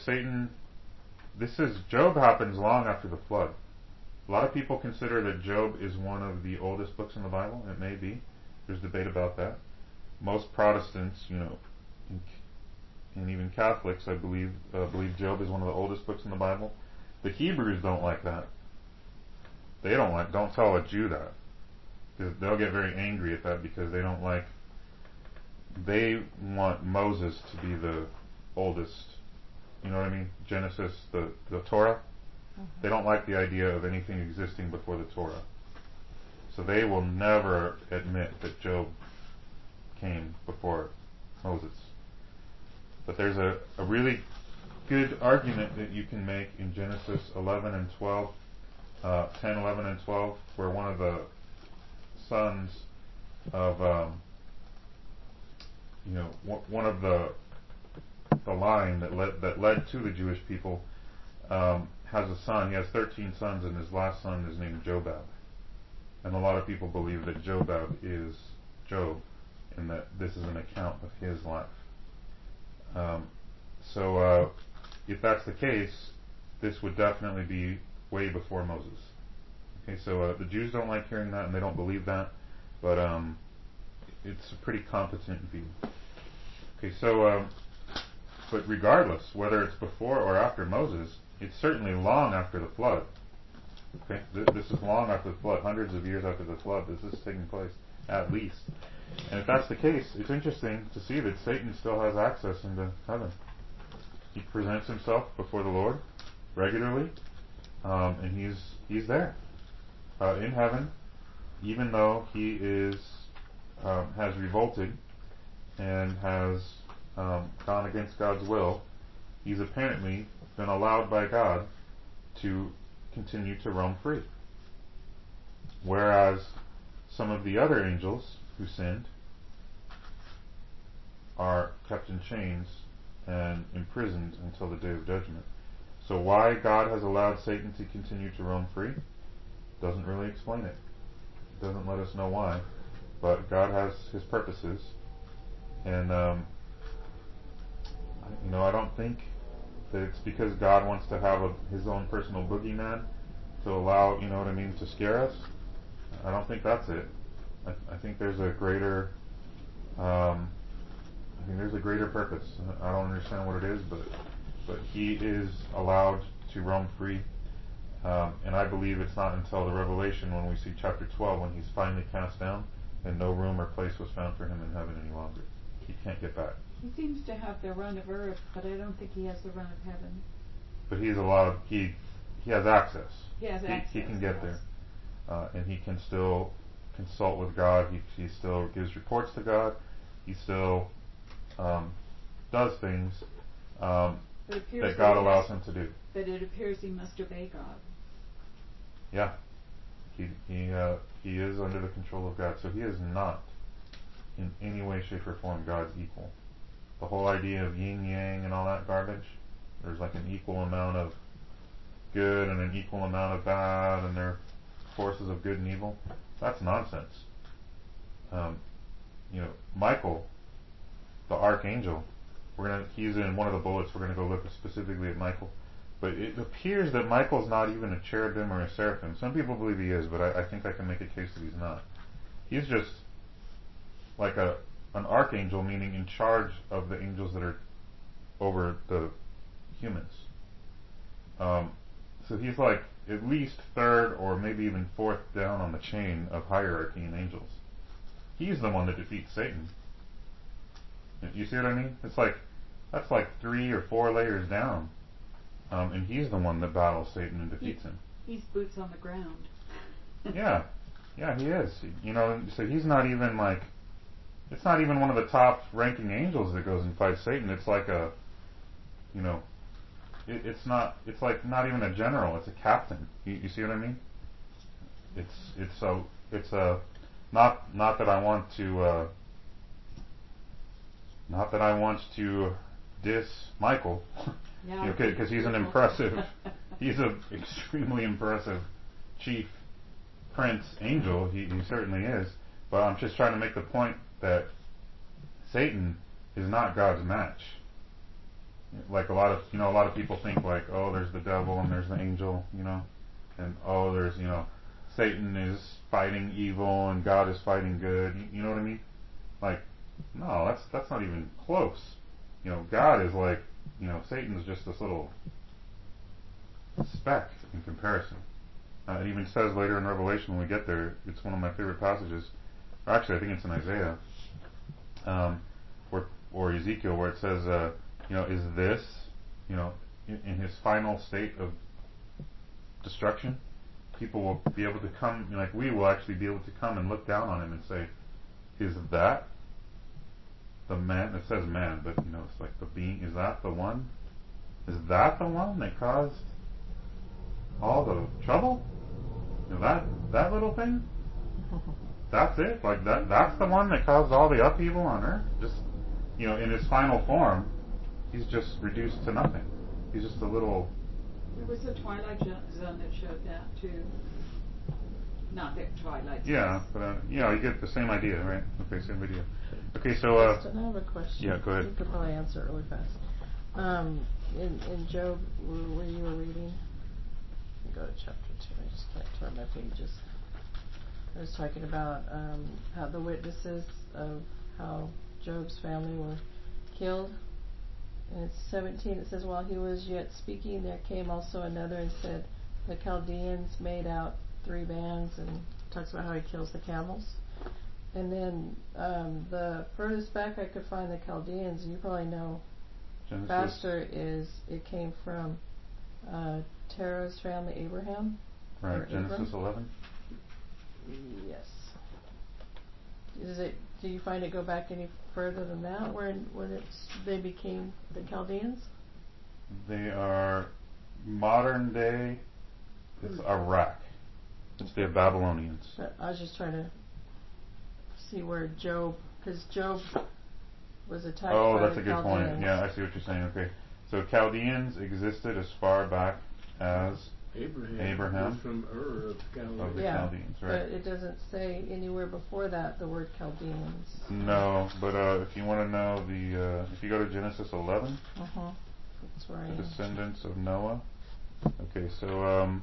Job happens long after the flood. A lot of people consider that Job is one of the oldest books in the Bible. It may be. There's debate about that. Most Protestants, and even Catholics, I believe Job is one of the oldest books in the Bible. The Hebrews don't like that. They don't tell a Jew that. They'll get very angry at that because they want Moses to be the oldest. You know what I mean? Genesis, the Torah. They don't like the idea of anything existing before the Torah. So they will never admit that Job came before Moses. But there's a really good argument that you can make in Genesis 11 and 12, 10, 11, and 12, where one of the sons of, one of the line that led to the Jewish people has a son. He has 13 sons, and his last son is named Jobab. And a lot of people believe that Jobab is Job, and that this is an account of his life. So if that's the case, this would definitely be way before Moses. Okay, so the Jews don't like hearing that, and they don't believe that, but it's a pretty competent view. Okay, so but regardless, whether it's before or after Moses, it's certainly long after the flood. Okay, this is long after the flood, hundreds of years after the flood. This is taking place, at least. And if that's the case, it's interesting to see that Satan still has access into heaven. He presents himself before the Lord regularly, and he's there in heaven, even though he has revolted and has gone against God's will. He's apparently been allowed by God to continue to roam free. Whereas some of the other angels who sinned are kept in chains and imprisoned until the day of judgment. So why God has allowed Satan to continue to roam free doesn't really explain it. It doesn't let us know why. But God has his purposes. And I don't think that it's because God wants to have his own personal boogeyman to allow, to scare us. I don't think that's it. I think there's a greater purpose. I don't understand what it is, but he is allowed to roam free. And I believe it's not until the Revelation, when we see chapter 12, when he's finally cast down and no room or place was found for him in heaven any longer. He can't get back. He seems to have the run of earth, but I don't think he has the run of heaven. but he's allowed. He has access. He has access. He can get yes. there, and he can still consult with God. He still gives reports to God. He still does things that God allows him to do. But it appears he must obey God. Yeah, he is under the control of God, so he is not in any way, shape, or form God's equal. The whole idea of yin yang and all that garbage, there's like an equal amount of good and an equal amount of bad, and there are forces of good and evil. That's nonsense. Michael, the archangel, he's in one of the bullets. We're gonna go look specifically at Michael, but it appears that Michael's not even a cherubim or a seraphim. Some people believe he is, but I think I can make a case that he's not. He's just like an archangel, meaning in charge of the angels that are over the humans. So he's like at least third or maybe even fourth down on the chain of hierarchy in angels. He's the one that defeats Satan. You see what I mean? It's like, that's like 3 or 4 layers down. And he's the one that battles Satan and defeats him. He's boots on the ground. Yeah, he is. So he's not even like, it's not even one of the top ranking angels that goes and fights Satan. It's like it's like not even a general, it's a captain. You see what I mean? It's not that I want to diss Michael, because he's an extremely impressive chief prince angel. He certainly is. But I'm just trying to make the point that Satan is not God's match. Like a lot of people think like, oh, there's the devil and there's the angel, and oh, there's Satan is fighting evil and God is fighting good. You know what I mean? Like, no, that's not even close. God is like, Satan's just this little speck in comparison. It even says later in Revelation when we get there, it's one of my favorite passages. Actually, I think it's in Isaiah, or Ezekiel, where it says, is this, in his final state of destruction, people will be able to come, like we will actually be able to come and look down on him and say, is that the man? It says man, but it's like the being. Is that the one? Is that the one that caused all the trouble? That little thing? That's it? Like that's the one that caused all the upheaval on earth? Just, in his final form, he's just reduced to nothing. He's just a little... There was a Twilight Zone that showed that too. Not that Twilight Zone. Yeah, but you get the same idea, right? Okay, same idea. Okay, so... Justin, I have a question. Yeah, go ahead. You could probably answer it really fast. In Job, where you were reading, go to chapter 2. I just can't turn my pages. I was talking about how the witnesses of how Job's family were killed. And it's 17, it says, while he was yet speaking, there came also another and said, the Chaldeans made out 3 bands, and talks about how he kills the camels. And then the furthest back I could find the Chaldeans, and you probably know Genesis. faster, is it came from Terah's family, Abraham. Right, Genesis 11. Yes. Do you find it go back any further than that, when they became the Chaldeans? They are modern day. It's Iraq. It's the Babylonians. I was just trying to see where Job, because Job was attacked by that's the a good Chaldeans. point. Yeah, I see what you're saying. Okay, so Chaldeans existed as far back as Abraham was from Ur of the Yeah, Chaldeans, right? but it doesn't say anywhere before that the word Chaldeans. No, but if you want to know if you go to Genesis 11, That's where I the am. descendants of Noah. Okay, so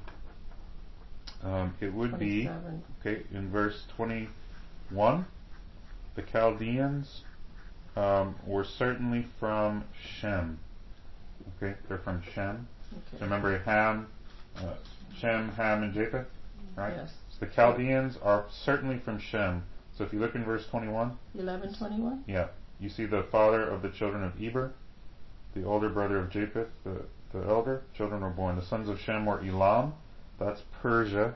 it would 27. be in verse 21. The Chaldeans were certainly from Shem. Okay, they're from Shem. Okay. So remember Shem, Ham, and Japheth, right? Yes. So the Chaldeans are certainly from Shem. So if you look in verse 21, 11:21. yeah, you see the father of the children of Eber, the older brother of Japheth, the elder, children were born. The sons of Shem were Elam, that's Persia,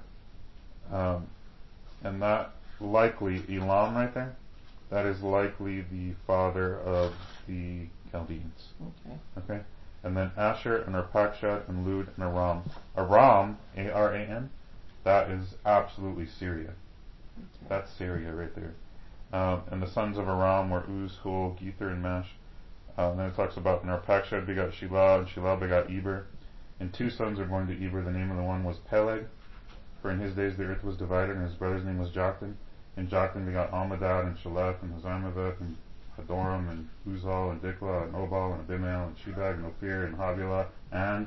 and that likely, Elam right there, that is likely the father of the Chaldeans. Okay. Okay? And then Asher and Arpachshad and Lud and Aram. Aram, A-R-A-M, that is absolutely Syria. Okay. That's Syria right there. And the sons of Aram were Uz, Hul, Gether, and Mash. Then it talks about, and Arpachshad begot Shelah, and Shelah begot Eber. And 2 sons are born to Eber. The name of the one was Peleg, for in his days the earth was divided, and his brother's name was Joktan. And Joktan begot Almadad, and Shaleth, and Hazarmaveth, and Hadoram, and Uzal, and Diklah, and Obal, and Abimael, and Shebag, and Ophir, and Havilah, and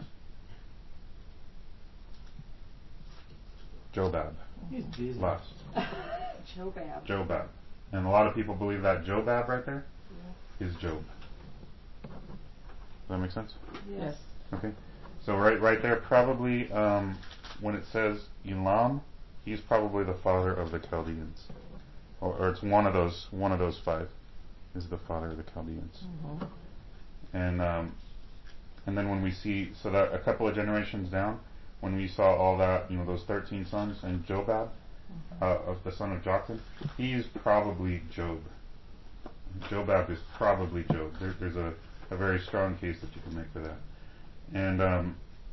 Jobab. He's busy. Last. Jobab. Jobab. And a lot of people believe that Jobab right there is Job. Does that make sense? Yes. Okay. So right there, probably when it says Elam, he's probably the father of the Chaldeans, or it's one of those 5 is the father of the Chaldeans. Mm-hmm. And then when we see, so that a couple of generations down, when we saw all that, those 13 sons and Jobab, of the son of Joktan, he's probably Job. Jobab is probably Job. There's a very strong case that you can make for that. And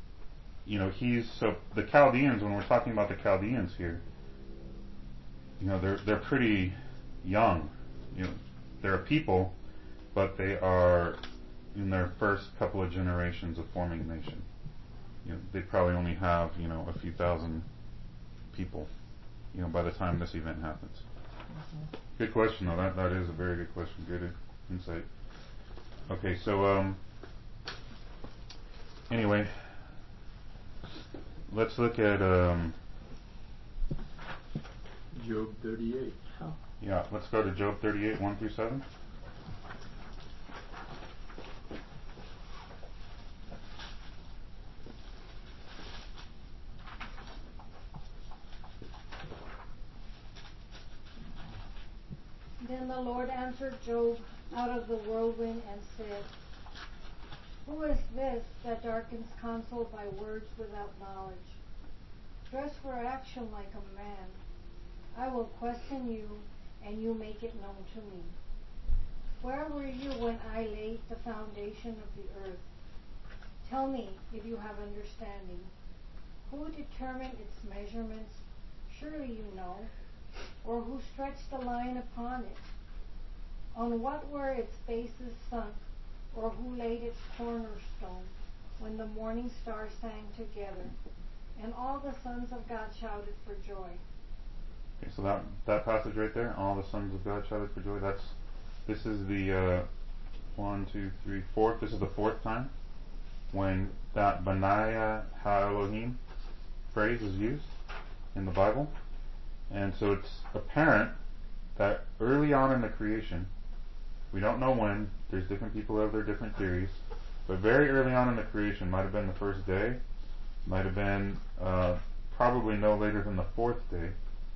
so the Chaldeans, when we're talking about the Chaldeans here, they're pretty young. They're a people, but they are in their first couple of generations of forming a nation. They probably only have a few thousand people by the time this event happens. Mm-hmm. Good question though. That is a very good question. Good insight. Okay, so anyway, let's look at Job 38. Oh. yeah, let's go to Job 38, 1 through 7. Then the Lord answered Job out of the whirlwind and said, Who is this that darkens counsel by words without knowledge? Dress for action like a man. I will question you, and you make it known to me. Where were you when I laid the foundation of the earth? Tell me if you have understanding. Who determined its measurements? Surely you know. Or who stretched the line upon it? On what were its bases sunk? Or who laid its cornerstone when the morning stars sang together, and all the sons of God shouted for joy? Okay, so that passage right there, all the sons of God shouted for joy. This is the 1, 2, 3, 4th. This is the 4th time when that Benaiah Ha-Elohim phrase is used in the Bible. And so it's apparent that early on in the creation, we don't know when, there's different people have their different theories, but very early on in the creation, might have been the first day, might have been probably no later than the 4th day,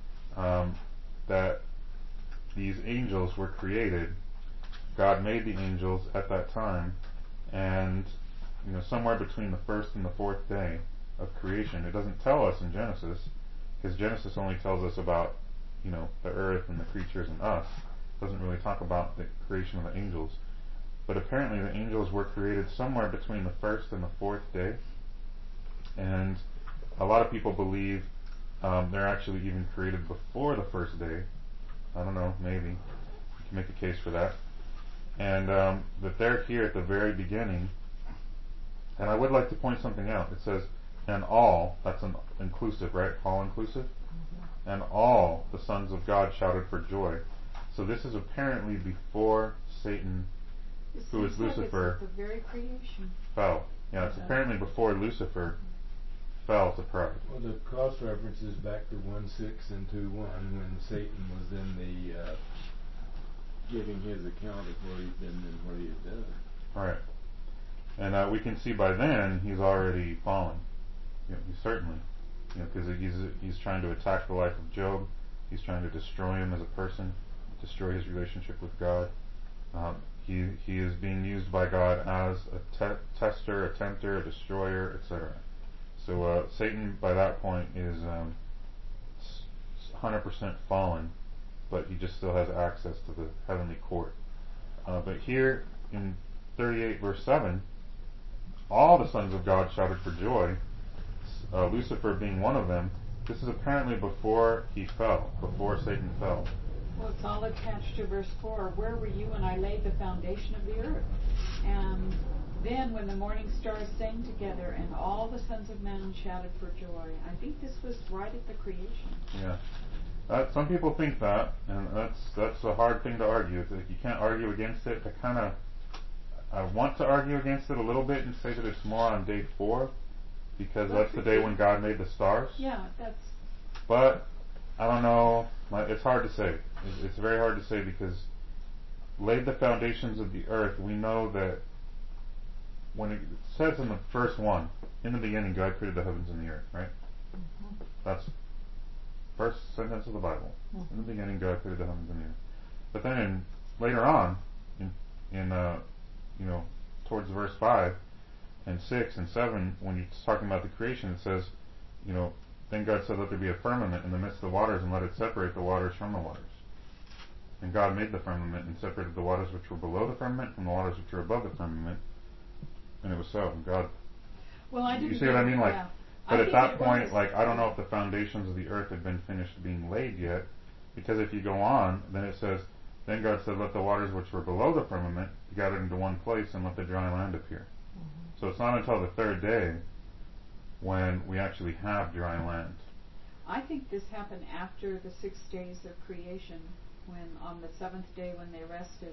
that these angels were created. God made the angels at that time, and somewhere between the 1st and the 4th day of creation. It doesn't tell us in Genesis, because Genesis only tells us about the earth and the creatures and us. It doesn't really talk about the creation of the angels. But apparently the angels were created somewhere between the 1st and the 4th day, and a lot of people believe they're actually even created before the 1st day. I don't know, maybe you can make a case for that. And that they're here at the very beginning. And I would like to point something out. It says, and all, that's an inclusive, right? All inclusive? Mm-hmm. And all the sons of God shouted for joy. So this is apparently before Satan, who is Lucifer, it's the very creation. fell. Yeah, it's apparently before Lucifer fell to pride. Well, the cross references back to 1:6 and 2:1 when Satan was in the giving his account of what he'd been and what he had done. Right. And we can see by then he's already fallen. He's certainly, because he's trying to attack the life of Job. He's trying to destroy him as a person, destroy his relationship with God. He is being used by God as a tester, a tempter, a destroyer, etc. So Satan, by that point, is 100% fallen, but he just still has access to the heavenly court. But here in 38 verse 7, all the sons of God shouted for joy, Lucifer being one of them. This is apparently before he fell, before Satan fell. Well, it's all attached to verse 4. Where were you when I laid the foundation of the earth? And then when the morning stars sang together and all the sons of men shouted for joy. I think this was right at the creation. Yeah. Some people think that, and that's a hard thing to argue. You can't argue against it. I want to argue against it a little bit and say that it's more on day 4, because that's the day when God made the stars. Yeah, But I don't know. It's hard to say. It's very hard to say, because laid the foundations of the earth, we know that when it says in the first one, in the beginning God created the heavens and the earth, right? Mm-hmm. That's first sentence of the Bible. Mm-hmm. In the beginning God created the heavens and the earth. But then later on, in towards verse 5 and 6 and 7, when it's talking about the creation, it says, then God said, let there be a firmament in the midst of the waters, and let it separate the waters from the waters. And God made the firmament and separated the waters which were below the firmament from the waters which were above the firmament. And it was so. And God. Well, I didn't. You see what I mean? But at that point, I don't know if the foundations of the earth had been finished being laid yet, because if you go on, then it says, then God said, let the waters which were below the firmament be gathered into one place, and let the dry land appear. Mm-hmm. So it's not until the third day when we actually have dry land. I think this happened after the 6 days of creation, when on the 7th day when they rested.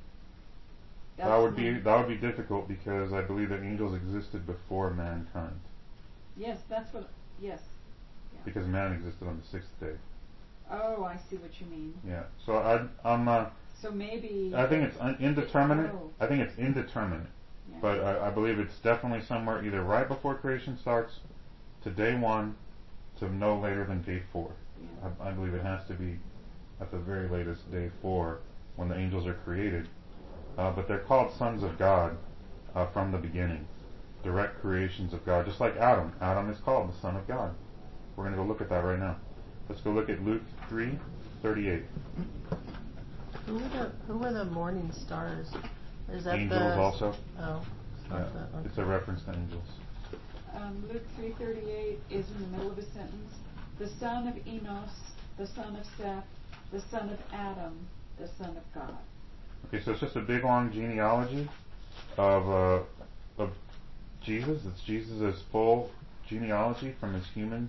That would be difficult, because I believe that angels existed before mankind. Yes, yes. Yeah. Because man existed on the 6th day. Oh, I see what you mean. Yeah. So I'm. So maybe. I think it's indeterminate. I think it's indeterminate. Yeah. But I believe it's definitely somewhere either right before creation starts, to day 1, to no later than day 4. Yeah. I believe it has to be at the very latest day 4, when the angels are created. But they're called sons of God from the beginning. Direct creations of God. Just like Adam. Adam is called the son of God. We're going to go look at that right now. Let's go look at Luke 3:38. Who were the morning stars? Is that angels also? Oh. Yeah, okay. It's a reference to angels. Luke 3:38 is in the middle of a sentence. The son of Enos, the son of Seth, the son of Adam, the son of God. Okay, so it's just a big long genealogy of Jesus. It's Jesus' full genealogy from his human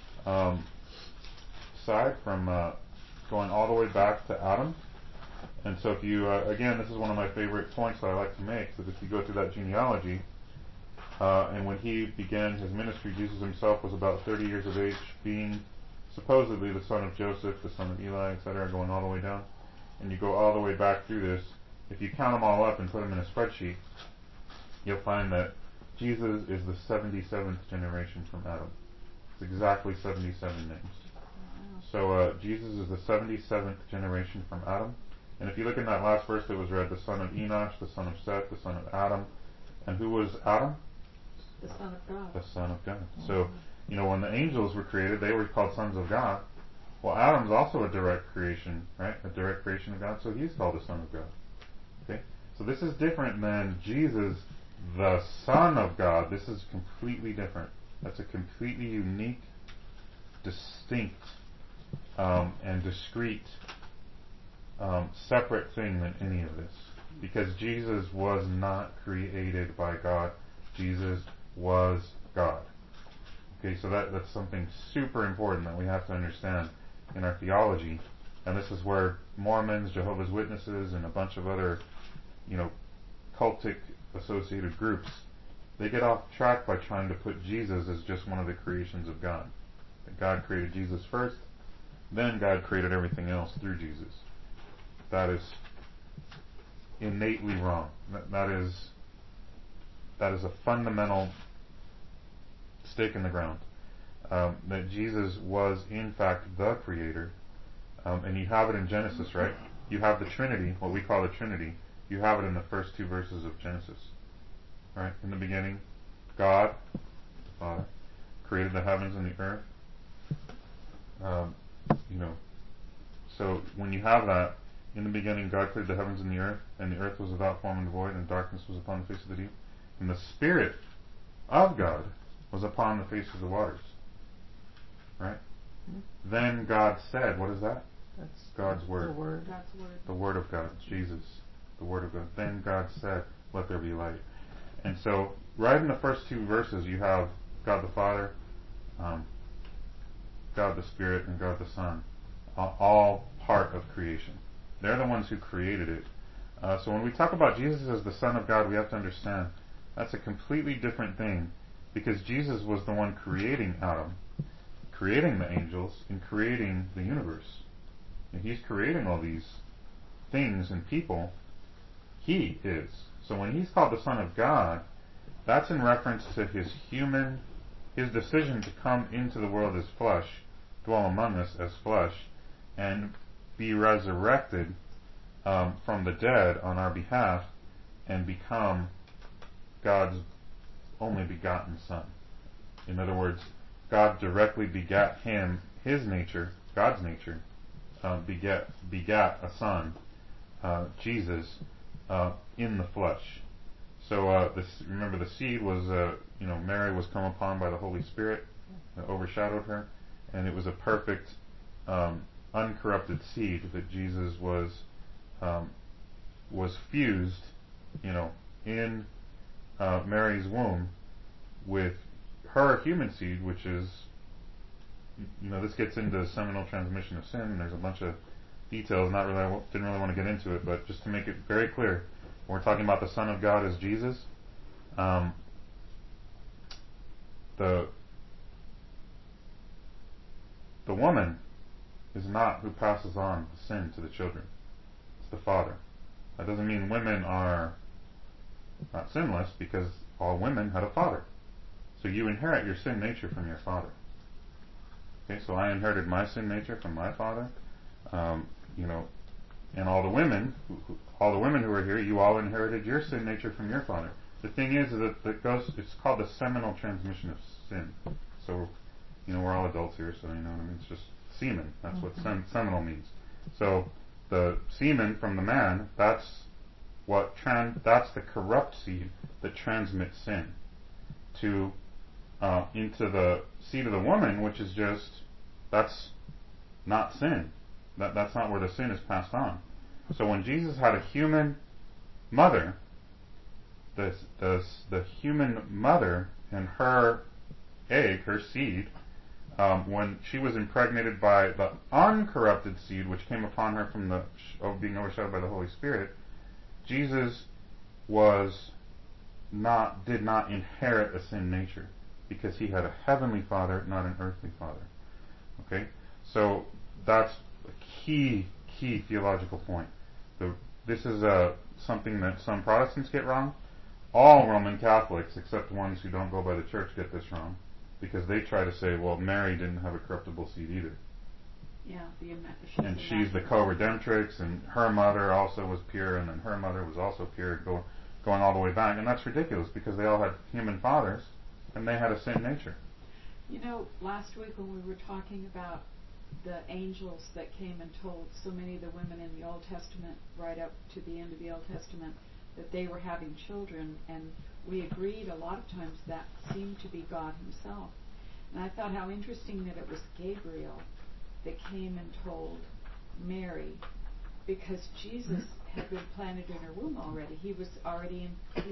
side, from going all the way back to Adam. And so if you, again, this is one of my favorite points that I like to make, so that if you go through that genealogy, and when he began his ministry, Jesus himself was about 30 years of age, being supposedly the son of Joseph, the son of Eli, etc., going all the way down. And you go all the way back through this. If you count them all up and put them in a spreadsheet, you'll find that Jesus is the 77th generation from Adam. It's exactly 77 names. So Jesus is the 77th generation from Adam. And if you look in that last verse that was read, the son of Enosh, the son of Seth, the son of Adam. And who was Adam? The son of God. The son of God. Mm-hmm. So, when the angels were created, they were called sons of God. Well, Adam's also a direct creation, right? A direct creation of God, so he's called the son of God. Okay? So this is different than Jesus, the Son of God. This is completely different. That's a completely unique, distinct, and discrete, separate thing than any of this. Because Jesus was not created by God. Jesus was God. Okay, so that's something super important that we have to understand in our theology. And this is where Mormons, Jehovah's Witnesses, and a bunch of other, cultic associated groups, they get off track by trying to put Jesus as just one of the creations of God. That God created Jesus first, then God created everything else through Jesus. That is innately wrong. That is a fundamental stake in the ground. That Jesus was in fact the creator. And you have it in Genesis, right? You have the Trinity, what we call the Trinity. you have it in the first 2 verses of Genesis. Right? In the beginning, God, the Father, created the heavens and the earth. So when you have that, in the beginning God created the heavens and the earth was without form and void, and darkness was upon the face of the deep, and the Spirit of God was upon the face of the waters. Right? Then God said, what is that? That's God's Word. The Word. God's word. The Word of God, Jesus, the Word of God. Then God said, let there be light. And so, right in the first 2 verses, you have God the Father, God the Spirit, and God the Son, all part of creation. They're the ones who created it. So when we talk about Jesus as the Son of God, we have to understand that's a completely different thing, because Jesus was the one creating Adam, creating the angels, and creating the universe. And He's creating all these things and people. He is. So when He's called the Son of God, that's in reference to His decision to come into the world as flesh, dwell among us as flesh, and be resurrected from the dead on our behalf, and become God's only begotten Son. In other words, God directly begat Him, His nature, God's nature, begat a Son, Jesus, in the flesh. So remember, the seed was, Mary was come upon by the Holy Spirit that overshadowed her, and it was a perfect, uncorrupted seed that Jesus was fused, in Mary's womb with her human seed, which is, this gets into seminal transmission of sin, and there's a bunch of details. Didn't really want to get into it, but just to make it very clear, when we're talking about the Son of God as Jesus, the woman is not who passes on sin to the children. It's the Father. That doesn't mean women are not sinless, because all women had a father. So you inherit your sin nature from your father. Okay, so I inherited my sin nature from my father. And all the women who are here, you all inherited your sin nature from your father. The thing is that it's called the seminal transmission of sin. So, we're all adults here, so it's just semen. That's what seminal means. So the semen from the man, that's the corrupt seed that transmits sin into the seed of the woman, which is that's not sin. That's not where the sin is passed on. So when Jesus had a human mother, the human mother and her egg, her seed, when she was impregnated by the uncorrupted seed which came upon her from being overshadowed by the Holy Spirit, Jesus did not inherit a sin nature, because He had a heavenly Father, not an earthly Father. Okay? So that's a key theological point. This is something that some Protestants get wrong. All Roman Catholics, except ones who don't go by the church, get this wrong, because they try to say, well, Mary didn't have a corruptible seed either. Yeah, and she's the co-redemptrix, and her mother also was pure, and then her mother was also pure, going all the way back. And that's ridiculous, because they all had human fathers, and they had a sin nature. Last week when we were talking about the angels that came and told so many of the women in the Old Testament, right up to the end of the Old Testament, that they were having children, and we agreed a lot of times that seemed to be God Himself. And I thought how interesting that it was Gabriel that came and told Mary, because Jesus had been planted in her womb already. He was already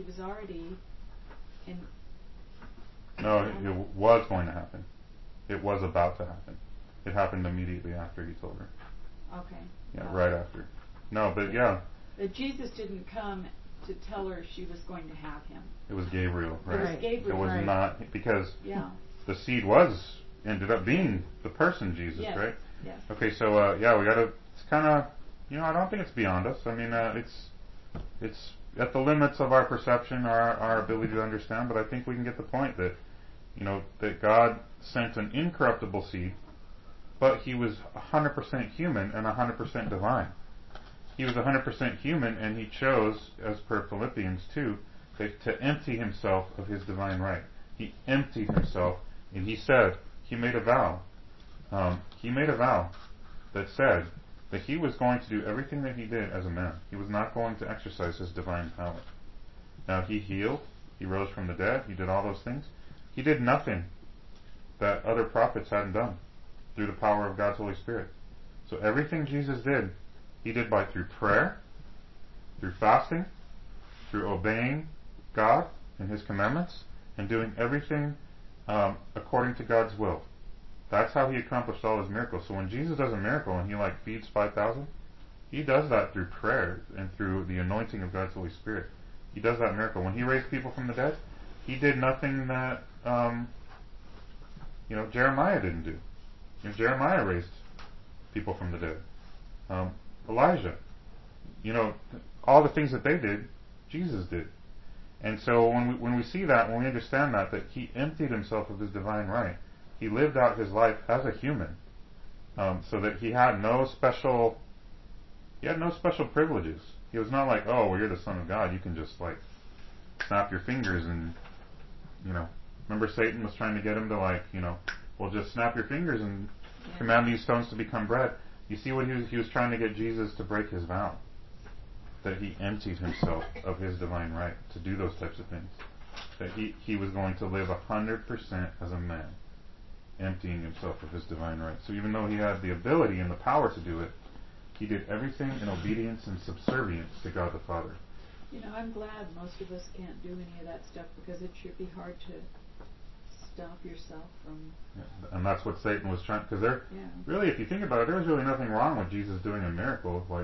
in. No, it was going to happen. It was about to happen. It happened immediately after He told her. Okay. Yeah, right after. No, but yeah. That Jesus didn't come to tell her she was going to have Him. It was Gabriel, right? It was Gabriel. It was not, because the seed ended up being the person Jesus, right? Yes. Okay, so we gotta, it's kind of, I don't think it's beyond us. I mean, it's at the limits of our perception, our ability to understand, but I think we can get the point that, that God sent an incorruptible seed, but He was 100% human and 100% divine. he was 100% human, and he chose, as per Philippians 2, to empty himself of his divine right. He emptied himself, and he said, he made a vow. He made a vow that said that he was going to do everything that he did as a man. He was not going to exercise his divine power. Now, he healed, he rose from the dead, he did all those things. He did nothing that other prophets hadn't done through the power of God's Holy Spirit. So everything Jesus did, he did through prayer, through fasting, through obeying God and his commandments, and doing everything according to God's will. That's how he accomplished all his miracles. So when Jesus does a miracle and he feeds 5,000, he does that through prayer and through the anointing of God's Holy Spirit. He does that miracle. When he raised people from the dead, he did nothing that Jeremiah didn't do. Jeremiah raised people from the dead. Elijah, all the things that they did, Jesus did. And so when we see that, when we understand that he emptied himself of his divine right, he lived out his life as a human, so that he had no special privileges. He was not like, oh, well, you're the Son of God, you can just snap your fingers and, remember Satan was trying to get him to well, just snap your fingers and command these stones to become bread. You see what he was trying to get Jesus to break his vow, that he emptied himself of his divine right to do those types of things, that he was going to live 100% as a man, emptying himself of his divine right. So even though he had the ability and the power to do it, he did everything in obedience and subservience to God the Father. I'm glad most of us can't do any of that stuff, because it should be hard to stop yourself from... Yeah, and that's what Satan was trying, because really, if you think about it, there was really nothing wrong with Jesus doing a miracle. Well,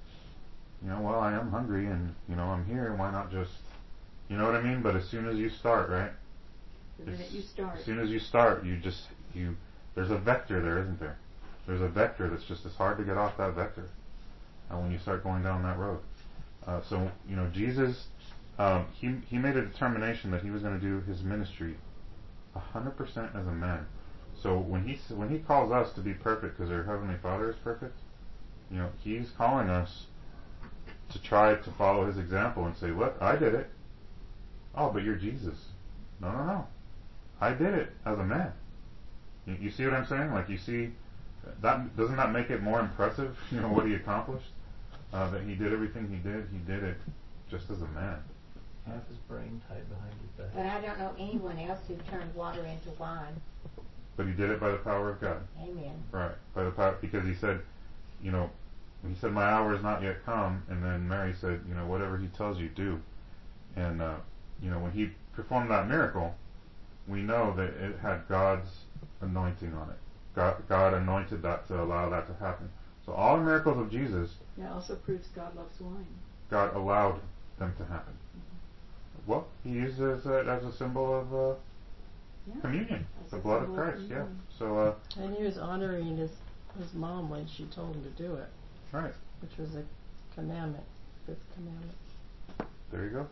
I am hungry and, I'm here, why not just, you know what I mean? But as soon as you start, right? The minute you start. As soon as you start, there's a vector there, isn't there? There's a vector that's just as hard to get off that vector when you start going down that road. So Jesus, he made a determination that he was going to do his ministry 100% as a man. So when he calls us to be perfect because our Heavenly Father is perfect, he's calling us to try to follow his example and say, look, I did it. Oh, but you're Jesus. No. I did it as a man. You see what I'm saying? You see, doesn't that make it more impressive, what he accomplished? That he did everything he did it just as a man. Half his brain tied behind his back. But I don't know anyone else who turned water into wine. But he did it by the power of God. Amen. Right. By the power, because he said, he said, my hour is not yet come, and then Mary said, whatever he tells you, do. And, when he performed that miracle, we know that it had God's anointing on it. God anointed that to allow that to happen. So all the miracles of Jesus... Yeah, also proves God loves wine. God allowed them to happen. Mm-hmm. Well, he uses it as a symbol of communion, the blood of Christ, yeah. So, and he was honoring his mom when she told him to do it. Right. Which was a commandment, 5th commandment. There you go.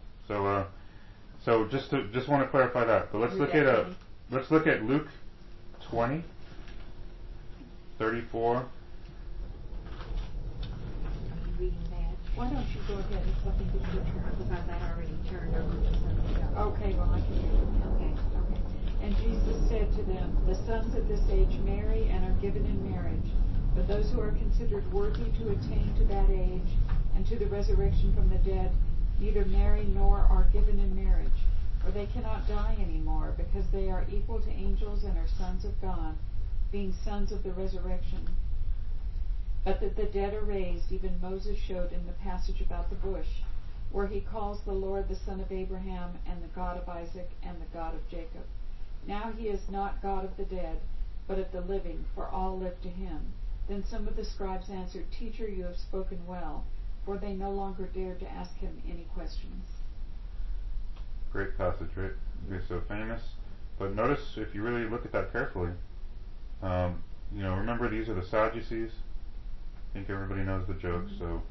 So just want to clarify that. But let's look at Luke 20, 34. Reading that. Why don't you go ahead and let me get your turn? Because I already turned over to something else. Okay, well, I can read it now. Okay. And Jesus said to them, the sons of this age marry and are given in marriage, but those who are considered worthy to attain to that age and to the resurrection from the dead neither marry nor are given in marriage, for they cannot die anymore, because they are equal to angels and are sons of God, being sons of the resurrection. But that the dead are raised, even Moses showed in the passage about the bush, where he calls the Lord the son of Abraham and the God of Isaac and the God of Jacob. Now he is not God of the dead, but of the living, for all live to him. Then some of the scribes answered, Teacher, you have spoken well, for they no longer dared to ask him any questions. Great passage, right? It's so famous. But notice, if you really look at that carefully, remember these are the Sadducees. I think everybody knows the joke, so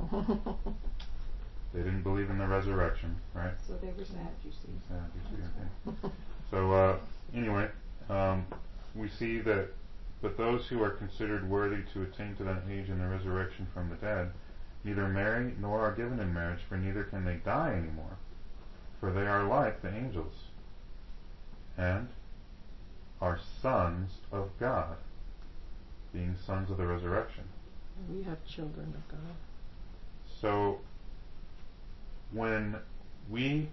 they didn't believe in the resurrection, right? So they were Sadducees. Okay. So anyway, we see that, but those who are considered worthy to attain to that age in the resurrection from the dead, neither marry nor are given in marriage, for neither can they die anymore, for they are like the angels, and are sons of God, being sons of the resurrection. We have children of God. So, when we,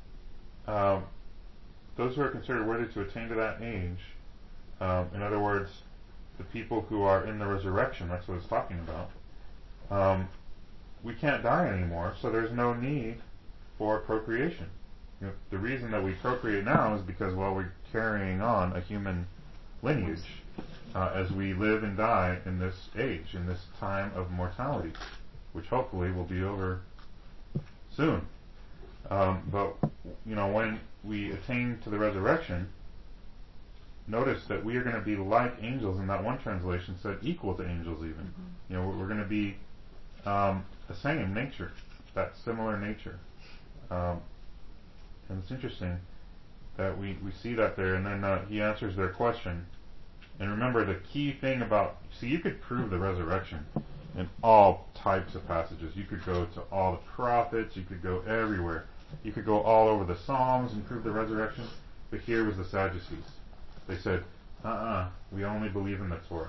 those who are considered worthy to attain to that age, in other words, the people who are in the resurrection, that's what it's talking about, we can't die anymore, so there's no need for procreation. You know, the reason that we procreate now is because, well, we're carrying on a human lineage as we live and die in this age, in this time of mortality, which hopefully will be over soon. But, you know, when we attain to the resurrection, notice that we are going to be like angels. In that one translation said equal to angels even. Mm-hmm. You know, we're going to be the same nature, that similar nature. And it's interesting that we see that there, and then he answers their question. And remember, the key thing about, see, you could prove the resurrection in all types of passages. You could go to all the prophets, you could go everywhere. You could go all over the Psalms and prove the resurrection. But here was the Sadducees. They said, we only believe in the Torah.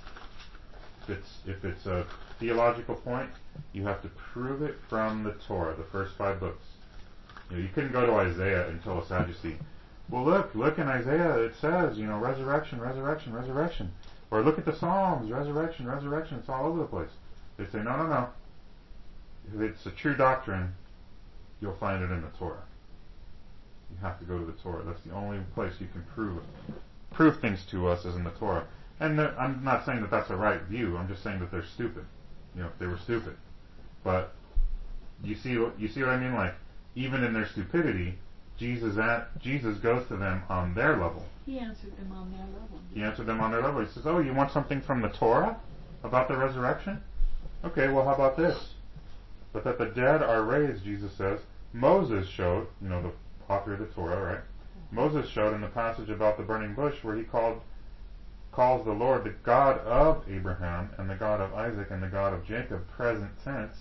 If it's a theological point, you have to prove it from the Torah, the first 5 books. You couldn't go to Isaiah and tell a Sadducee, well, look in Isaiah, it says, resurrection, resurrection, resurrection. Or look at the Psalms, resurrection, resurrection, it's all over the place. They say, no. If it's a true doctrine, you'll find it in the Torah. You have to go to the Torah. That's the only place you can prove things to us is in the Torah. And I'm not saying that that's a right view. I'm just saying that they're stupid. If they were stupid. But you see what I mean? Like, even in their stupidity, Jesus goes to them on their level. He answered them on their level. He answered them on their level. He says, oh, you want something from the Torah about the resurrection? Okay, well, how about this? But that the dead are raised, Jesus says. Moses showed, the author of the Torah, right? Moses showed in the passage about the burning bush where he calls the Lord the God of Abraham and the God of Isaac and the God of Jacob, present tense.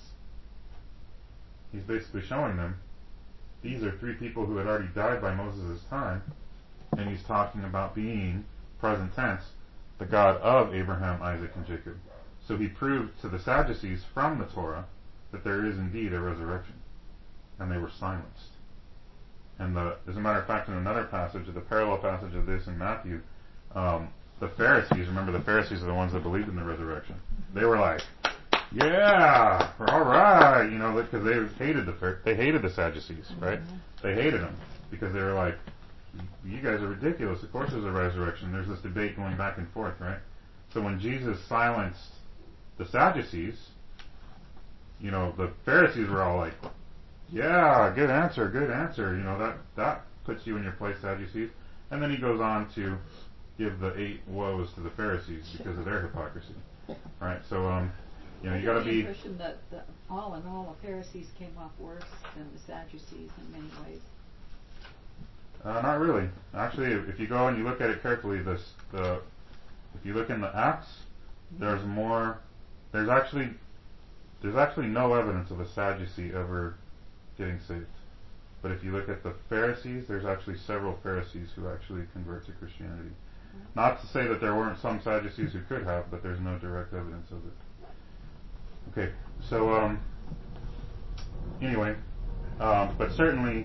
He's basically showing them these are 3 people who had already died by Moses' time, and he's talking about being, present tense, the God of Abraham, Isaac, and Jacob. So he proved to the Sadducees from the Torah that there is indeed a resurrection, and they were silenced. And as a matter of fact, in another passage, the parallel passage of this in Matthew, the Pharisees, remember the Pharisees are the ones that believed in the resurrection. They were like, yeah, all right, because they hated the Sadducees, right? They hated them because they were like, you guys are ridiculous. Of course there's a resurrection. There's this debate going back and forth, right? So when Jesus silenced the Sadducees, the Pharisees were all like, yeah, good answer. That puts you in your place, Sadducees. And then he goes on to give the 8 woes to the Pharisees because of their hypocrisy, right? So, you got to be. The impression that all in all, the Pharisees came off worse than the Sadducees in many ways. Not really. Actually, if you go and you look at it carefully, if you look in the Acts, there's more. There's actually no evidence of a Sadducee ever getting saved. But if you look at the Pharisees, there's actually several Pharisees who actually convert to Christianity. Not to say that there weren't some Sadducees who could have, but there's no direct evidence of it. Okay, so anyway, but certainly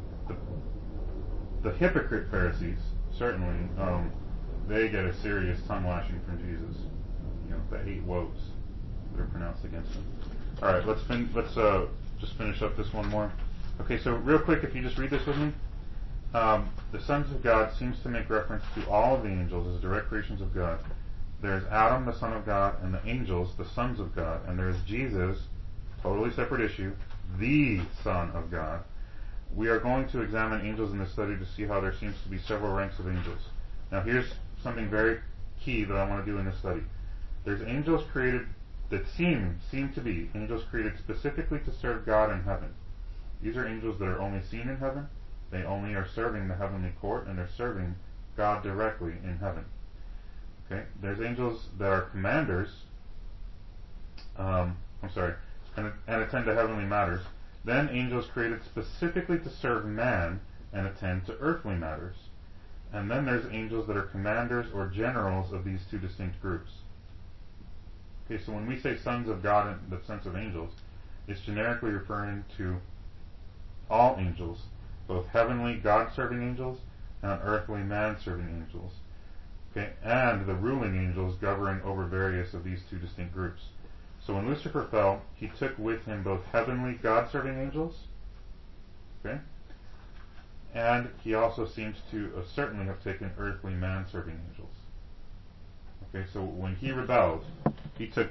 the hypocrite Pharisees, certainly they get a serious tongue lashing from Jesus. The 8 woes that are pronounced against them. All right, let's just finish up this one more. Okay, so real quick, if you just read this with me, the sons of God seems to make reference to all of the angels as direct creations of God. There's Adam, the son of God, and the angels, the sons of God, and there's Jesus, totally separate issue, the Son of God. We are going to examine angels in this study to see how there seems to be several ranks of angels. Now here's something very key that I want to do in this study. There's angels created that seem to be angels created specifically to serve God in heaven. These are angels that are only seen in heaven. They only are serving the heavenly court, and they're serving God directly in heaven. Okay, there's angels that are commanders. and attend to heavenly matters. Then angels created specifically to serve man and attend to earthly matters. And then there's angels that are commanders or generals of these two distinct groups. Okay, so when we say sons of God in the sense of angels, it's generically referring to all angels, both heavenly God-serving angels and earthly man-serving angels. Okay, and the ruling angels governing over various of these two distinct groups. So when Lucifer fell, he took with him both heavenly God-serving angels, okay, and he also seems to certainly have taken earthly man-serving angels. Okay, so when he rebelled, he took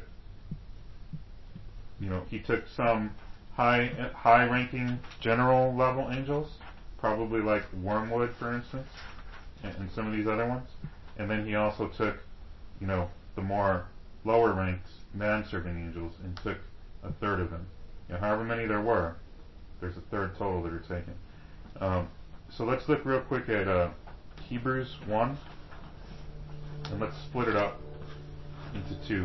some high-ranking general level angels, probably like Wormwood, for instance, and some of these other ones, and then he also took, the more lower-ranked man-serving angels and took a third of them. However many there were, there's a third total that are taken. So let's look real quick at Hebrews 1, and let's split it up into two,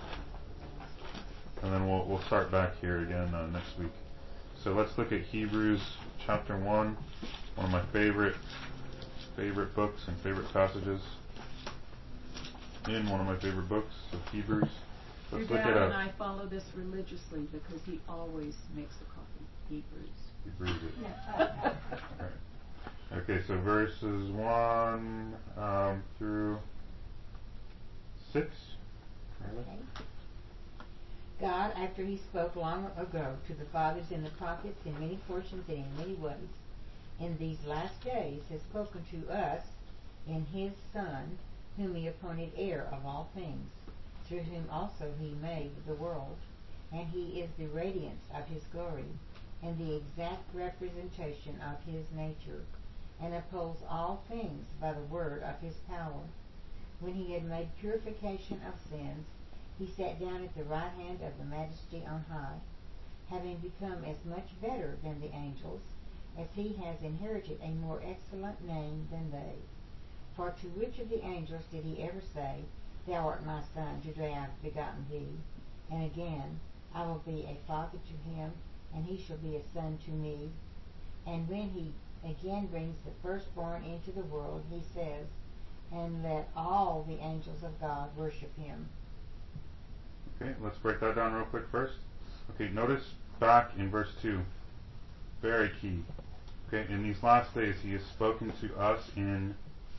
and then we'll start back here again next week. So let's look at Hebrews chapter 1, one of my favorite books and favorite passages in one of my favorite books of Hebrews. Your dad and I follow this religiously because he always makes a copy. Hebrews. He brews it. Right. Okay, so verses 1 through 6. Okay. God, after he spoke long ago to the fathers and the prophets in many portions and in many ways, in these last days has spoken to us in his Son, whom he appointed heir of all things, through whom also he made the world. And he is the radiance of his glory, and the exact representation of his nature, and upholds all things by the word of his power. When he had made purification of sins, he sat down at the right hand of the Majesty on high, having become as much better than the angels, as he has inherited a more excellent name than they. For to which of the angels did he ever say, Thou art my son, today I have begotten thee? And again, I will be a father to him, and he shall be a son to me. And when he again brings the firstborn into the world, he says, And let all the angels of God worship him. Okay, let's break that down real quick first. Okay, notice back in verse 2. Very key. Okay, in these last days he has spoken to us in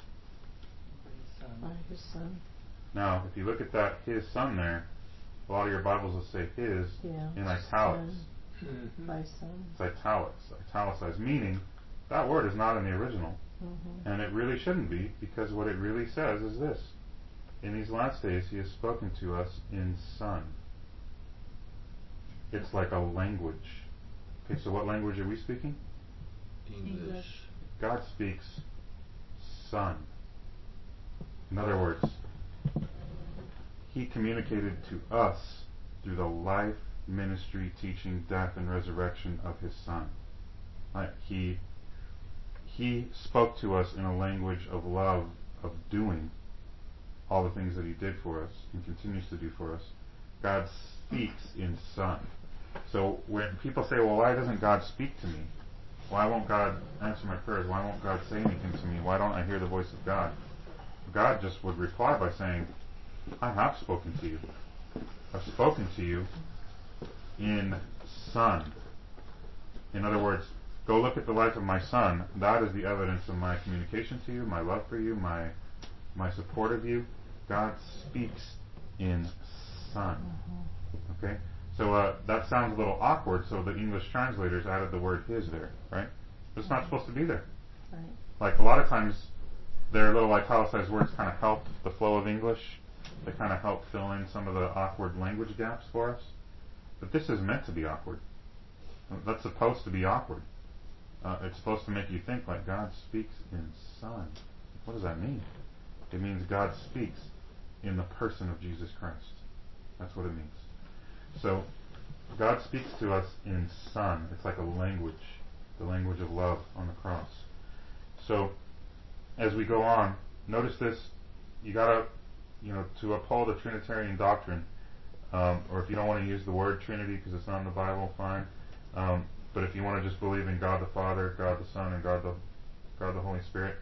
By his Son. Now, if you look at that his Son there, a lot of your Bibles will say his in italics. By Son. It's italicized, meaning that word is not in the original. And it really shouldn't be, because what it really says is this. In these last days he has spoken to us in Son. It's like a language. Okay, so what language are we speaking? English. God speaks Son. In other words, he communicated to us through the life, ministry, teaching, death, and resurrection of his Son. He spoke to us in a language of love, of doing all the things that he did for us and continues to do for us. God speaks in Son. So when people say, well, why doesn't God speak to me? Why won't God answer my prayers? Why won't God say anything to me? Why don't I hear the voice of God? God just would reply by saying, I have spoken to you. I've spoken to you in Son. In other words, go look at the life of my Son. That is the evidence of my communication to you, my love for you, my support of you. God speaks in Son. Okay? So that sounds a little awkward, so the English translators added the word his there, right? It's not supposed to be there. Right. Like a lot of times, their little italicized words kind of help the flow of English. They kind of help fill in some of the awkward language gaps for us. But this is meant to be awkward. That's supposed to be awkward. It's supposed to make you think like God speaks in Son. What does that mean? It means God speaks in the person of Jesus Christ. That's what it means. So, God speaks to us in Son. It's like a language, the language of love on the cross. So, as we go on, notice this. You gotta, to uphold a Trinitarian doctrine, or if you don't want to use the word Trinity because it's not in the Bible, fine. But if you want to just believe in God the Father, God the Son, and God the Holy Spirit,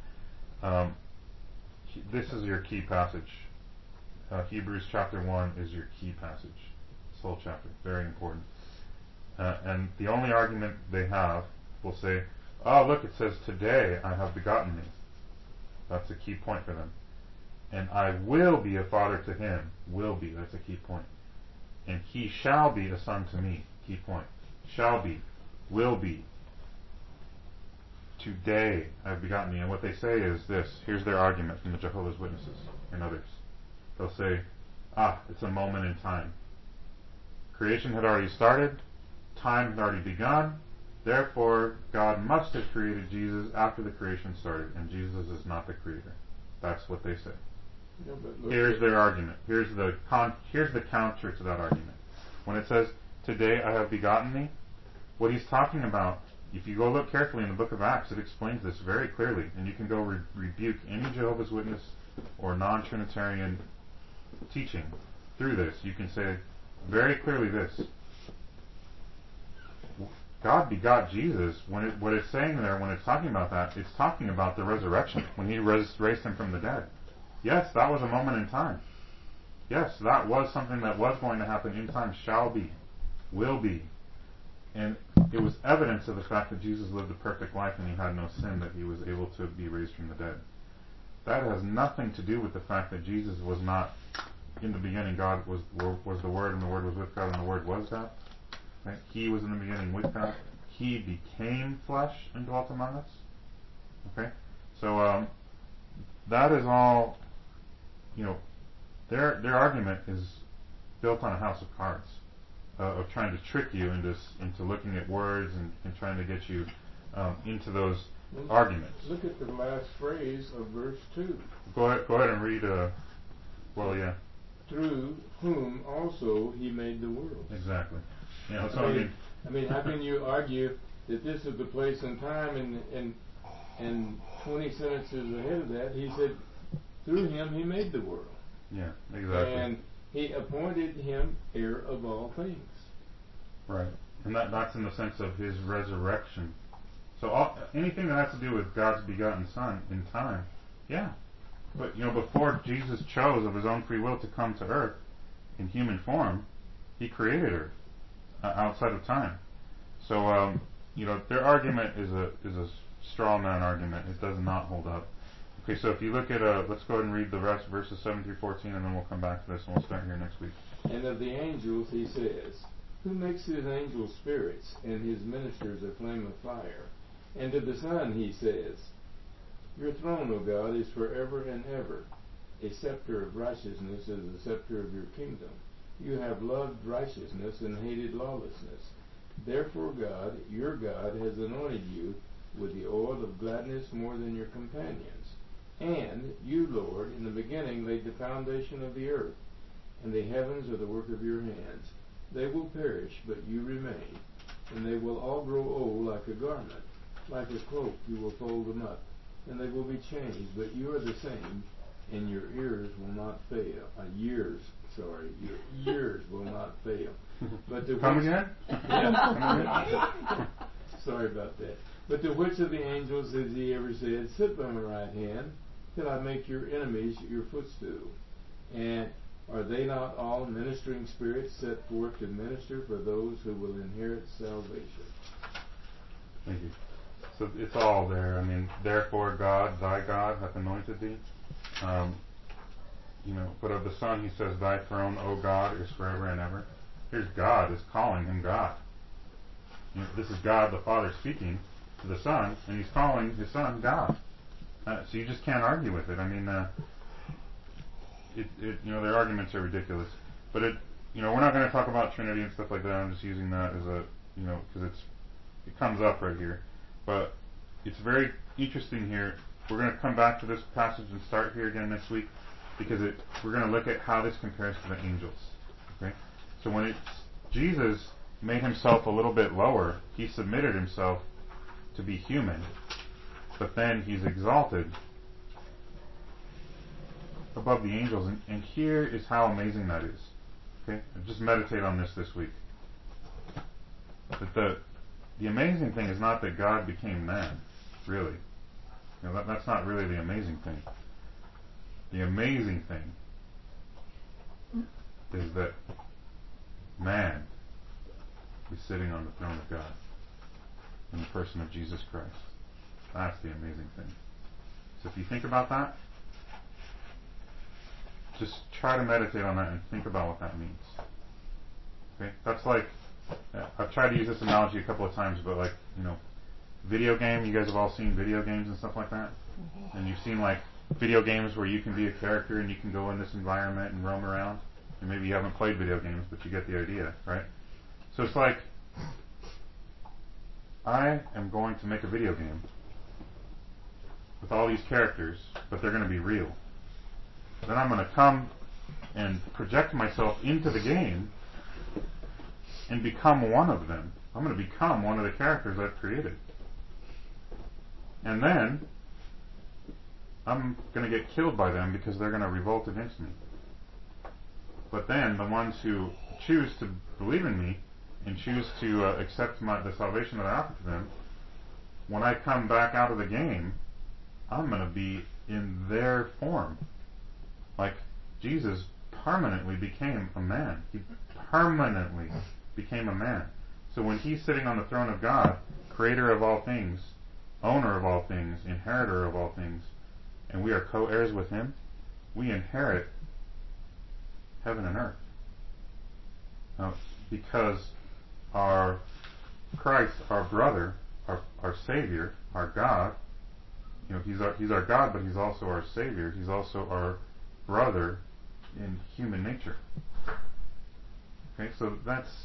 this is your key passage. Hebrews chapter 1 is your key passage. This whole chapter, very important. And the only argument they have will say, oh, look, it says, today I have begotten thee. That's a key point for them. And I will be a father to him. Will be, that's a key point. And he shall be a son to me. Key point. Shall be. Will be. Today I have begotten thee. And what they say is this. Here's their argument from the Jehovah's Witnesses and others. They'll say, it's a moment in time. Creation had already started. Time had already begun. Therefore, God must have created Jesus after the creation started. And Jesus is not the creator. That's what they say. Yeah, Here's their argument. Here's the counter to that argument. When it says, today I have begotten thee, what he's talking about, if you go look carefully in the book of Acts, it explains this very clearly. And you can go rebuke any Jehovah's Witness or non-Trinitarian teaching through this. You can say very clearly this. God begot Jesus. What it's saying there, when it's talking about that, it's talking about the resurrection, when he raised him from the dead. Yes, that was a moment in time. Yes, that was something that was going to happen in time, shall be, will be. And it was evidence of the fact that Jesus lived a perfect life and he had no sin, that he was able to be raised from the dead. That has nothing to do with the fact that Jesus was not, in the beginning, God was the Word, and the Word was with God, and the Word was God. Right? He was in the beginning with God. He became flesh and dwelt among us. Okay? So, that is all, their argument is built on a house of cards, of trying to trick you into looking at words and trying to get you into those arguments. Look at the last phrase of verse 2. Go ahead and read, Through whom also he made the world. Exactly. Yeah, that's I mean, how can you argue that this is the place and time, and 20 sentences ahead of that, he said, through him he made the world. Yeah, exactly. And he appointed him heir of all things. Right. And that's in the sense of his resurrection. So anything that has to do with God's begotten Son in time, yeah. But, before Jesus chose of his own free will to come to earth in human form, he created earth outside of time. So, their argument is a straw man argument. It does not hold up. Okay, so if you look at, let's go ahead and read the rest, verses 7 through 14, and then we'll come back to this, and we'll start here next week. And of the angels he says, who makes his angels spirits, and his ministers a flame of fire? And to the Son he says, your throne, O God, is forever and ever. A scepter of righteousness is the scepter of your kingdom. You have loved righteousness and hated lawlessness. Therefore God, your God, has anointed you with the oil of gladness more than your companions. And you, Lord, in the beginning laid the foundation of the earth, and the heavens are the work of your hands. They will perish, but you remain, and they will all grow old like a garment. Like a cloak you will fold them up, and they will be changed, but you are the same, and your years will not fail. Your years will not fail. But to Come again? Sorry about that. But to which of the angels has he ever said, sit by my right hand, till I make your enemies your footstool? And are they not all ministering spirits set forth to minister for those who will inherit salvation? Thank you. So it's all there. I mean, therefore God, thy God, hath anointed thee. But of the Son he says, thy throne, O God, is forever and ever. Here's God is calling him God. This is God the Father speaking to the Son, and he's calling his Son God. So you just can't argue with it. I mean, their arguments are ridiculous. But we're not going to talk about Trinity and stuff like that. I'm just using that as a, because it comes up right here. But it's very interesting here. We're going to come back to this passage and start here again next week, because we're going to look at how this compares to the angels. Okay? So when Jesus made himself a little bit lower, he submitted himself to be human, but then he's exalted above the angels. And here is how amazing that is. Okay? And just meditate on this week. That the amazing thing is not that God became man, really. That's not really the amazing thing. The amazing thing is that man is sitting on the throne of God in the person of Jesus Christ. That's the amazing thing. So if you think about that, just try to meditate on that and think about what that means. Okay? That's like, I've tried to use this analogy a couple of times, but like, video game, you guys have all seen video games and stuff like that? Mm-hmm. And you've seen like video games where you can be a character and you can go in this environment and roam around. And maybe you haven't played video games, but you get the idea, right? So it's like, I am going to make a video game with all these characters, but they're going to be real. Then I'm going to come and project myself into the game and become one of them. I'm going to become one of the characters I've created. And then I'm going to get killed by them because they're going to revolt against me. But then the ones who choose to believe in me and choose to accept the salvation that I offer to them, when I come back out of the game, I'm going to be in their form. Like Jesus permanently became a man. He permanently became a man. So when he's sitting on the throne of God, creator of all things, owner of all things, inheritor of all things, and we are co-heirs with him, we inherit heaven and earth. Because our Christ, our brother, our Savior, our God, he's our God, but he's also our Savior. He's also our brother in human nature. Okay, so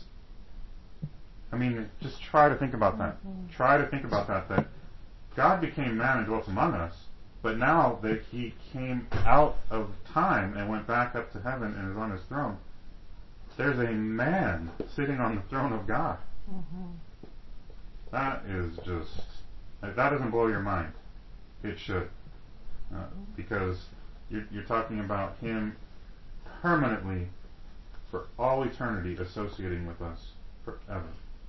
just try to think about that. Try to think about that God became man and dwelt among us, but now that he came out of time and went back up to heaven and is on his throne, there's a man sitting on the throne of God. Mm-hmm. That doesn't blow your mind. It should. Because you're talking about him permanently, for all eternity, associating with us forever.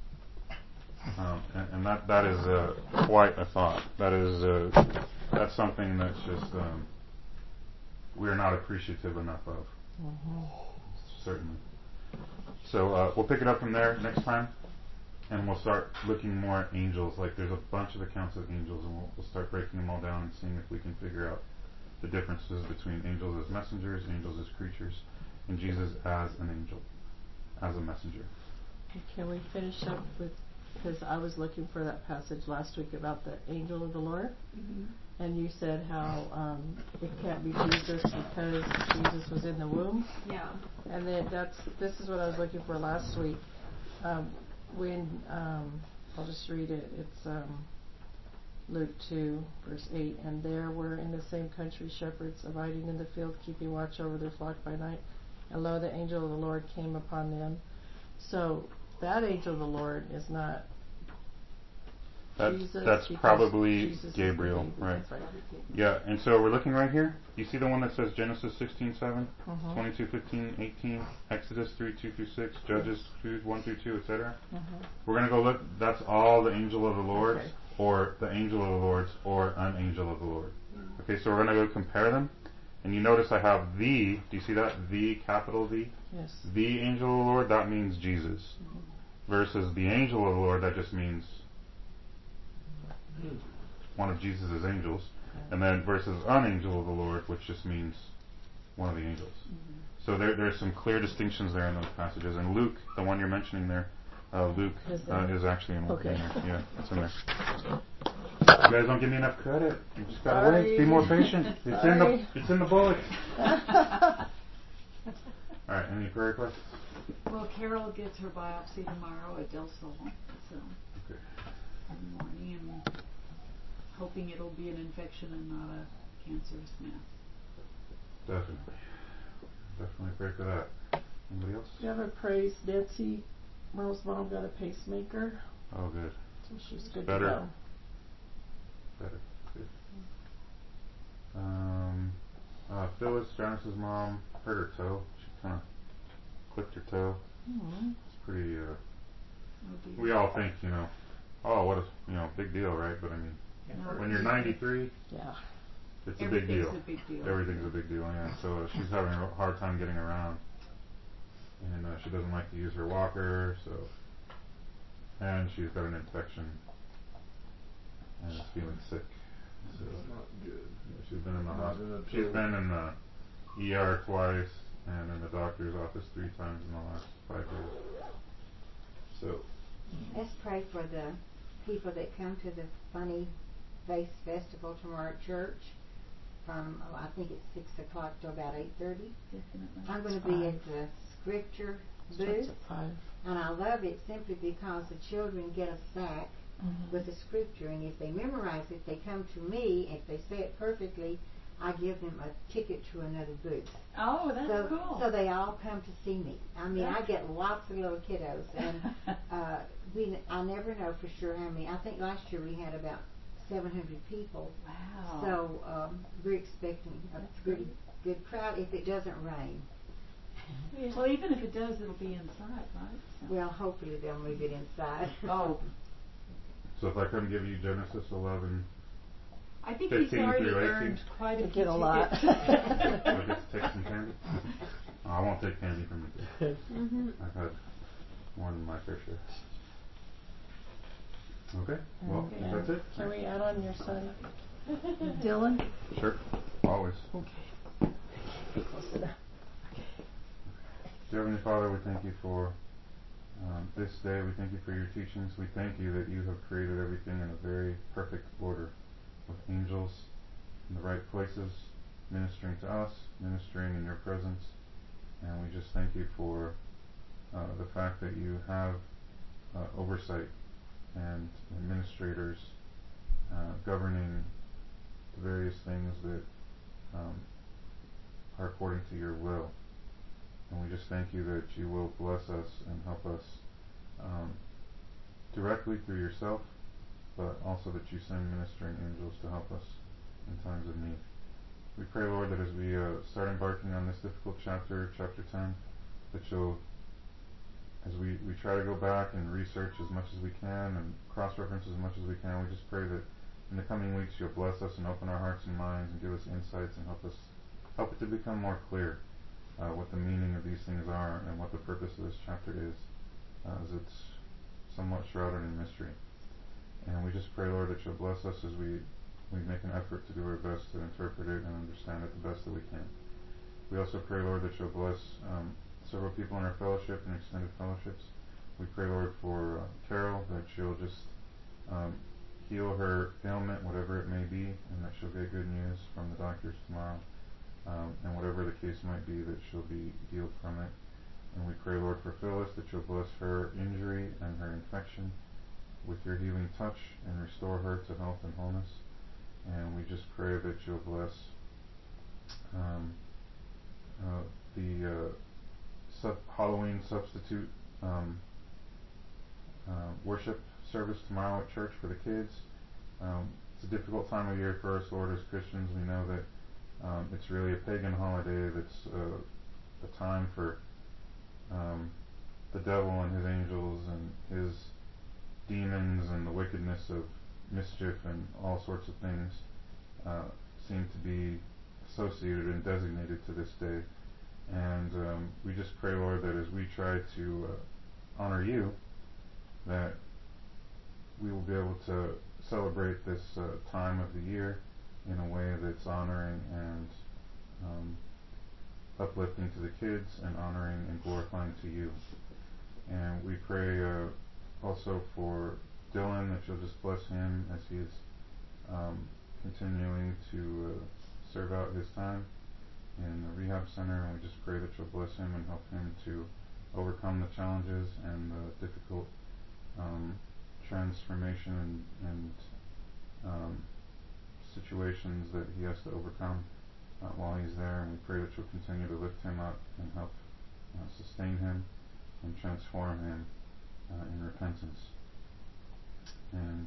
And that is quite a thought. That's something that's just we're not appreciative enough of. Mm-hmm. Certainly. So we'll pick it up from there next time, and we'll start looking more at angels. Like there's a bunch of accounts of angels, and we'll start breaking them all down and seeing if we can figure out the differences between angels as messengers, angels as creatures, and Jesus as an angel, as a messenger. Can we finish up with, because I was looking for that passage last week about the angel of the Lord, mm-hmm. and you said how it can't be Jesus because Jesus was in the womb. Yeah. And then this is what I was looking for last week. When I'll just read it. It's Luke 2, verse 8. And there were in the same country shepherds abiding in the field, keeping watch over their flock by night. And lo, the angel of the Lord came upon them. So that angel of the Lord is not Jesus. That's probably Jesus Gabriel, right? Right. Yeah, and so we're looking right here. You see the one that says Genesis 16:7, 22:15, 18, Exodus 3:2-6, Judges 2:1-2, etc. We're going to go look. That's all the angel of the Lord, okay. Or the angel of the Lord's, or an angel of the Lord. Okay, so we're going to go compare them. And you notice I have the, do you see that? The, capital V? Yes. The angel of the Lord, that means Jesus. Versus the angel of the Lord, that just means one of Jesus' angels. And then versus an angel of the Lord, which just means one of the angels. So there's some clear distinctions there in those passages. And Luke, the one you're mentioning there, Luke is actually in there. Yeah, it's in there. You guys don't give me enough credit. You just gotta wait. Be more patient. It's in the bullet. All right. Any prayer requests? Well, Carol gets her biopsy tomorrow at Del Sol, so in the morning, and hoping it'll be an infection and not a cancerous mass. Definitely pray for that. Anybody else? You ever praise Nancy? Merle's mom got a pacemaker. Oh, good. So she's good Better. to go. Better. Good. Phyllis, Janice's mom, hurt her toe. She kind of clipped her toe. Mm. It's pretty. Oh, dear. We all think, oh, what a big deal, right? But I mean, No, when you're 93, Yeah. it's a big everything's deal. a big deal. Everything's a big deal, yeah. So she's having a hard time getting around, and she doesn't like to use her walker. And she's got an infection, and is feeling sick. So It's not good. she's been in the Not in hospital. a She's total- been in the ER twice, and in the doctor's office 3 times in the last 5 years. So Let's pray for the people that come to the Funny Face Festival tomorrow at church from, I think it's 6 o'clock to about 8:30. Definitely. I'm going to be at the scripture Starts booth, at 5. and I love it simply because the children get a sack Mhm. with the scripture, and if they memorize it, they come to me. If they say it perfectly, I give them a ticket to another booth. Oh, that's so, cool. so they all come to see me. I mean, I That's get lots of little kiddos, and I never know for sure how many. I think last year we had about 700 people. Wow. So we're expecting a That's pretty great. good crowd if it doesn't rain. Well, even if it does, it'll be inside, right? So. Well, hopefully they'll move it inside. Oh, if I come give you Genesis 11, I think he's 15 already through 18. earned quite a You few get a lot. tickets. I get to take some candy. Oh, I won't take candy from you. Mm-hmm. I've had more than my fair share. Okay, well, Okay. that's it. Can we add on your son, Dylan? Sure, always. Okay. Close enough. Dear Heavenly Father, we thank you for this day. We thank you for your teachings. We thank you that you have created everything in a very perfect order, with angels in the right places, ministering to us, ministering in your presence. And we just thank you for the fact that you have oversight and administrators governing the various things that are according to your will. And we just thank you that you will bless us and help us directly through yourself, but also that you send ministering angels to help us in times of need. We pray, Lord, that as we start embarking on this difficult chapter 10, that you'll, as we try to go back and research as much as we can and cross-reference as much as we can, we just pray that in the coming weeks you'll bless us and open our hearts and minds and give us insights and help it to become more clear what the meaning of these things are and what the purpose of this chapter is, as it's somewhat shrouded in mystery. And we just pray, Lord, that you'll bless us as we make an effort to do our best to interpret it and understand it the best that we can. We also pray, Lord, that you'll bless several people in our fellowship and extended fellowships. We pray, Lord, for Carol, that she'll just heal her ailment, whatever it may be, and that she'll get good news from the doctors tomorrow. And whatever the case might be, that she'll be healed from it. And we pray, Lord, for Phyllis, that you'll bless her injury and her infection with your healing touch and restore her to health and wholeness. And we just pray that you'll bless the Halloween substitute worship service tomorrow at church for the kids. It's a difficult time of year for us, Lord, as Christians. We know that it's really a pagan holiday that's a time for the devil and his angels and his demons and the wickedness of mischief and all sorts of things seem to be associated and designated to this day. And we just pray, Lord, that as we try to honor you, that we will be able to celebrate this time of the year in a way that's honoring and uplifting to the kids and honoring and glorifying to you. And we pray also for Dylan, that you'll just bless him as he is continuing to serve out his time in the rehab center, and we just pray that you'll bless him and help him to overcome the challenges and the difficult transformation and situations that he has to overcome while he's there. And we pray that you'll continue to lift him up and help sustain him and transform him in repentance. And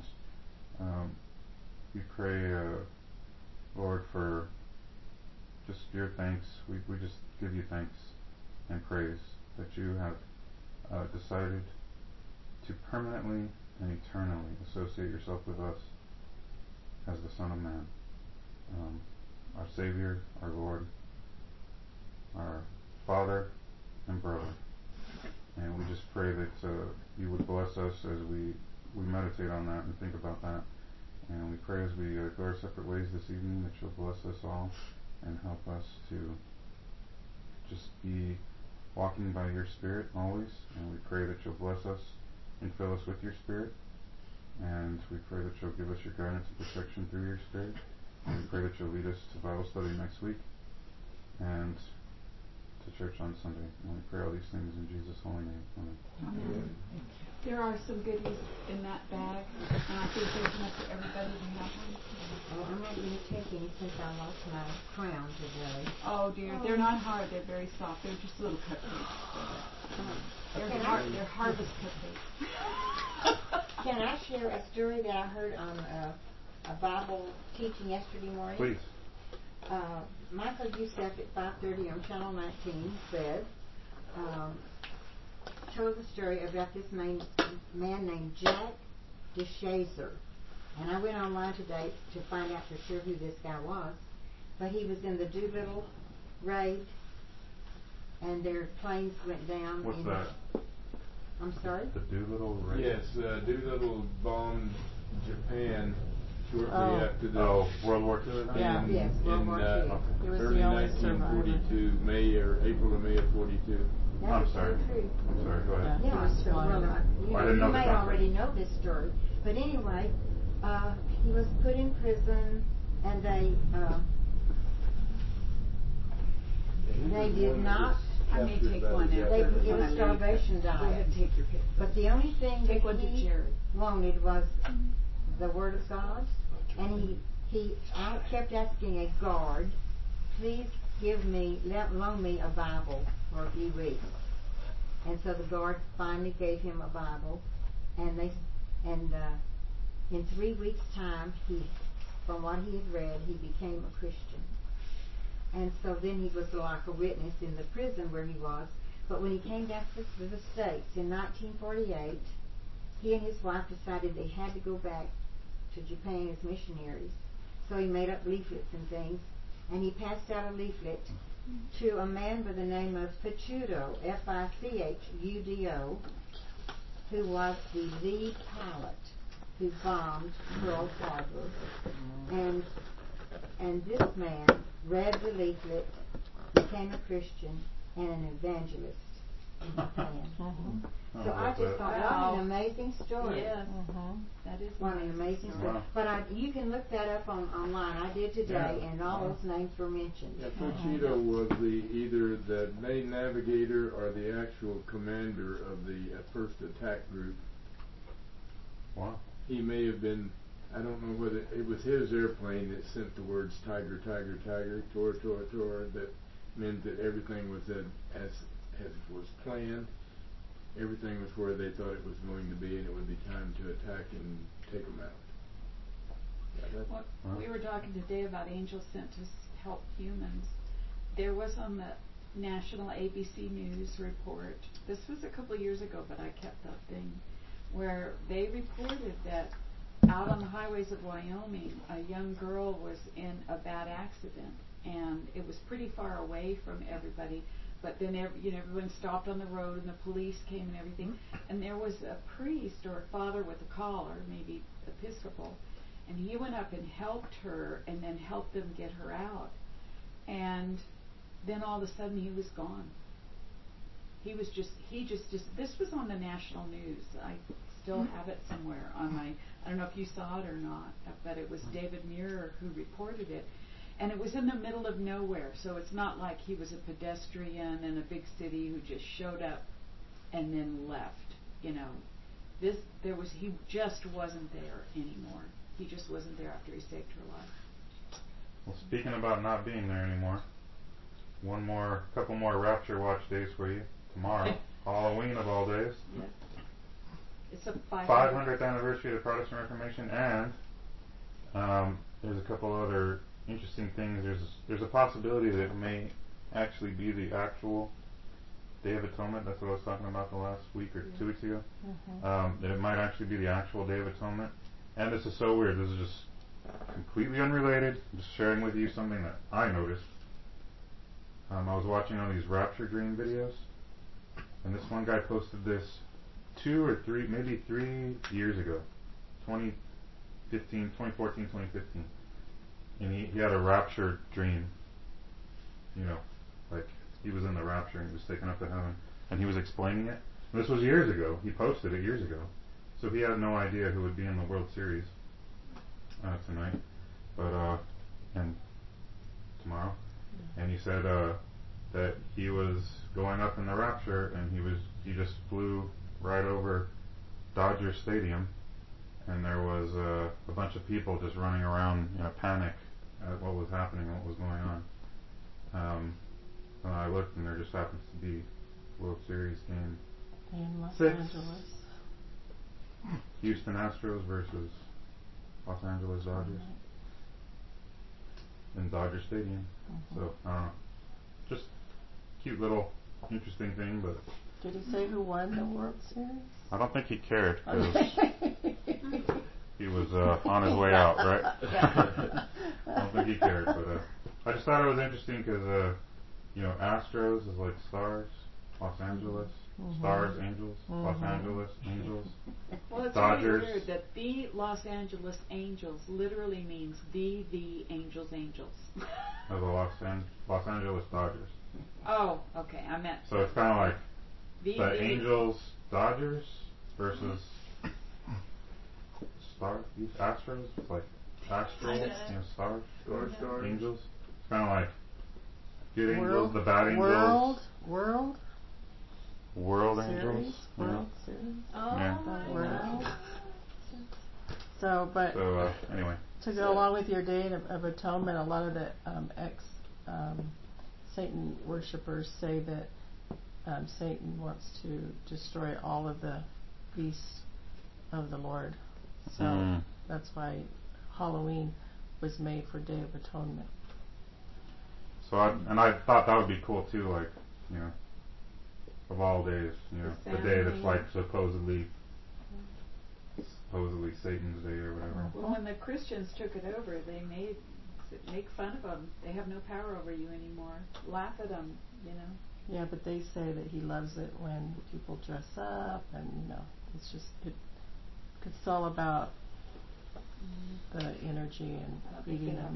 we pray, Lord, for just your thanks. We just give you thanks and praise that you have decided to permanently and eternally associate yourself with us as the Son of Man, our Savior, our Lord, our Father and brother. And we just pray that you would bless us as we meditate on that and think about that. And we pray as we go our separate ways this evening that you'll bless us all and help us to just be walking by your Spirit always. And we pray that you'll bless us and fill us with your Spirit. And we pray that you'll give us your guidance and protection through your Spirit. And we pray that you'll lead us to Bible study next week and to church on Sunday. And we pray all these things in Jesus' holy name. Amen. Amen. There are some goodies in that bag, and I think there's enough for everybody to have one. Oh, I'm not going to take any since I lost my crown today. Oh dear, they're not hard. They're very soft. They're just little cupcakes. They're harvest cupcakes. Can I share a story that I heard on a Bible teaching yesterday morning? Please. Michael Youssef at 5:30 on Channel 19 said, told the story about this man named Jack DeShazer. And I went online today to find out for sure who this guy was. But he was in the Doolittle raid, and their planes went down. What's that? I'm sorry? The Doolittle raid? Yes, Doolittle bombed Japan shortly after the World War II? Yeah. Yes, World War II. He was early the only survivor. 1942, May or April or May of 42. That I'm is sorry. so true. I'm sorry, go ahead. He Yeah, was so flying. I didn't know you the may concept. already know this story. But anyway, he was put in prison, and they did not. I may take one They after it when I was leave. starvation Go ahead diet. and take your pick. But the only thing Take that one to he Jerry. wanted was the Word of God, and I kept asking a guard, please loan me a Bible for a few weeks. And so the guard finally gave him a Bible, and in 3 weeks' time, from what he had read, he became a Christian. And so then he was like a witness in the prison where he was. But when he came back to the States in 1948, he and his wife decided they had to go back to Japan as missionaries. So he made up leaflets and things, and he passed out a leaflet to a man by the name of Fichudo, Fichudo, who was the lead pilot who bombed Pearl Harbor. And this man read the leaflet, became a Christian, and an evangelist in Japan. So I just thought, what an amazing story. Yes. That is What an amazing story. Wow. But you can look that up online. I did today, Yeah. and all those names were mentioned. Yeah, Fuchito was either the main navigator or the actual commander of the first attack group. Wow. He may have been, I don't know whether it was his airplane that sent the words tiger, tiger, tiger, tor, tor, tor, that meant that everything was as was planned. Everything was where they thought it was going to be, and it would be time to attack and take them out. Yeah, Well, we were talking today about angels sent to help humans. There was on the national ABC News report, this was a couple of years ago, but I kept that thing, where they reported that out on the highways of Wyoming, a young girl was in a bad accident, and it was pretty far away from everybody. But then everyone stopped on the road, and the police came and everything. And there was a priest or a father with a collar, maybe Episcopal, and he went up and helped her, and then helped them get her out. And then all of a sudden he was gone. He just this was on the national news. I still have it somewhere on my, I don't know if you saw it or not, but it was David Muir who reported it. And it was in the middle of nowhere, so it's not like he was a pedestrian in a big city who just showed up and then left. He just wasn't there anymore. He just wasn't there after he saved her life. Well, speaking about not being there anymore, couple more Rapture Watch days for you. Tomorrow, Halloween of all days. Yeah. It's a 500th anniversary of the Protestant Reformation, and there's a couple other interesting things. There's a possibility that it may actually be the actual Day of Atonement. That's what I was talking about the last week or 2 weeks ago. Mhm. That it might actually be the actual Day of Atonement. And this is so weird. This is just completely unrelated. I'm just sharing with you something that I noticed. I was watching on these rapture dream videos, and this one guy posted this 2 or 3, maybe 3 years ago, 2014, 2015. And he had a rapture dream. You know, like he was in the rapture and he was taken up to heaven, and he was explaining it. And this was years ago. He posted it years ago, so he had no idea who would be in the World Series tonight, and tomorrow. And he said that he was going up in the rapture, and he just flew right over Dodger Stadium, and there was a bunch of people just running around in a panic at what was happening, what was going on. And I looked, and there just happens to be World Series game In Los 6. Angeles. Houston Astros versus Los Angeles Dodgers in Dodger Stadium. So I don't know, just cute little interesting thing, but Did he say who won the World Series? I don't think he cared because Okay. he was on his way out, right? I don't think he cared, but I just thought it was interesting because Astros is like stars, Los Angeles, stars, angels, Los Angeles, angels. Well, it's Dodgers. really weird that the Los Angeles Angels literally means the Angels. Of the Los Angeles Dodgers. Oh, okay. I meant So it's kind of like the Angels Dodgers versus Astros. It's like Astros, stars, angels. It's kind of like good angels, the bad angels, world angels. Series? World Series? Oh, Yeah. my World. God. So, but So anyway, to go along with your Day of Atonement, a lot of the Satan worshippers say that Satan wants to destroy all of the beasts of the Lord. So that's why Halloween was made for Day of Atonement. so I thought that would be cool too, like of all days, the day that's like supposedly Satan's day or whatever. Well, when the Christians took it over, they make fun of them. They have no power over you anymore. Laugh at them, Yeah, but they say that he loves it when people dress up, and it's just it's all about the energy and feeding them.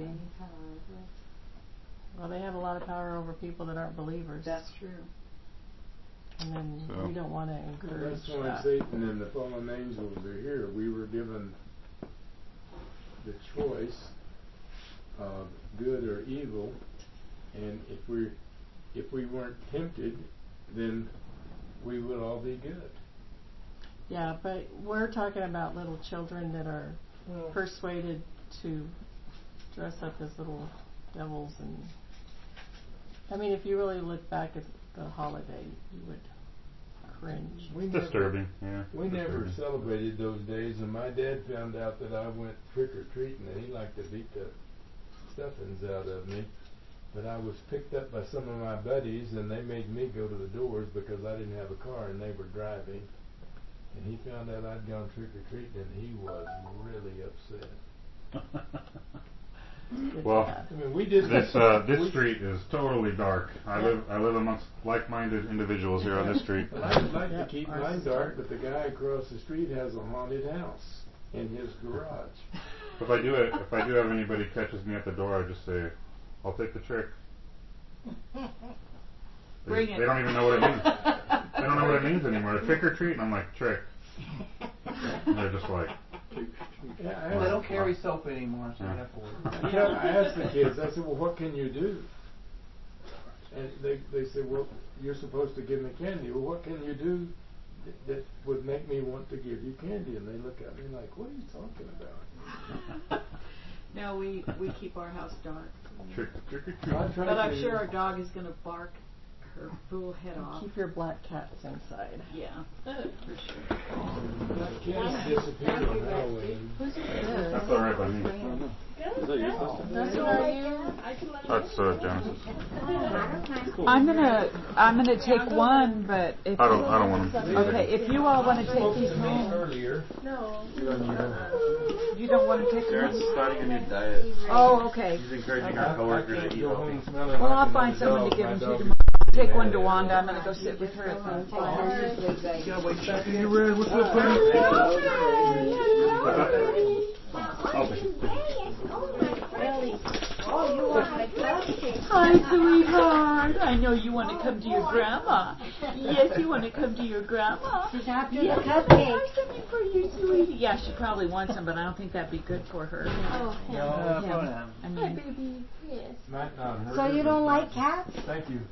Well, they have a lot of power over people that aren't believers. That's true. And then So- we don't want to encourage That's why that. Satan and the fallen angels are here. We were given the choice of good or evil, and if we weren't tempted, then we would all be good. Yeah, but we're talking about little children that are Well, persuaded to dress up as little devils, and I mean, if you really look back at the holiday, you would cringe. we never, Disturbing, yeah. we never disturbing. celebrated those days, and my dad found out that I went trick or treating, and he liked to beat the stuffings out of me. But I was picked up by some of my buddies, and they made me go to the doors because I didn't have a car and they were driving. And he found out I'd gone trick or treating, and he was really upset. Well, I mean, we did this street is totally dark. I live amongst like-minded individuals here on this street. Well, I would like to Yep, keep ours mine is dark, but the guy across the street has a haunted house in his garage. If I do have anybody catches me at the door, I just say, "I'll take the trick." Bring it. They don't even know what it means. They don't know what it means anymore. Trick or treat, and I'm like, trick. And they're just like, Yeah, They don't carry soap anymore, so you have to worry. I asked the kids, I said, well, what can you do? And they said, well, you're supposed to give me candy. Well, what can you do that would make me want to give you candy? And they look at me like, what are you talking about? No, we keep our house dark. trick or treat. I tried But I'm to- sure our dog is going to bark her fool head off. Keep your black cats inside. Yeah, for sure. Black cats disappeared on Halloween. Who's this? That's all right by me. Is that your sister? That's not you. That's Genesis. I'm gonna take one, but if I don't want them. okay, if you all want to take these home, Earlier. No. you don't want to take them Darren's home. starting a new diet. Oh, okay. He's encouraging I our coworkers can't to eat go healthy. home smelling Well, like I'll find another someone to dog. give My them to dog tomorrow. Take one to Wanda. I'm gonna go sit with her at the farm. You red? What's up, buddy? I'll take it. Hi, sweetheart. I know you want to come to your grandma. Yes, you want to come to your grandma. She's after Yes, the cupcake. I something for you, sweetie. Yeah, she probably wants some, but I don't think that'd be good for her. Oh, Yeah. I mean, baby. Yes. Might not hurt So her, you but don't it's like not- cats? Thank you.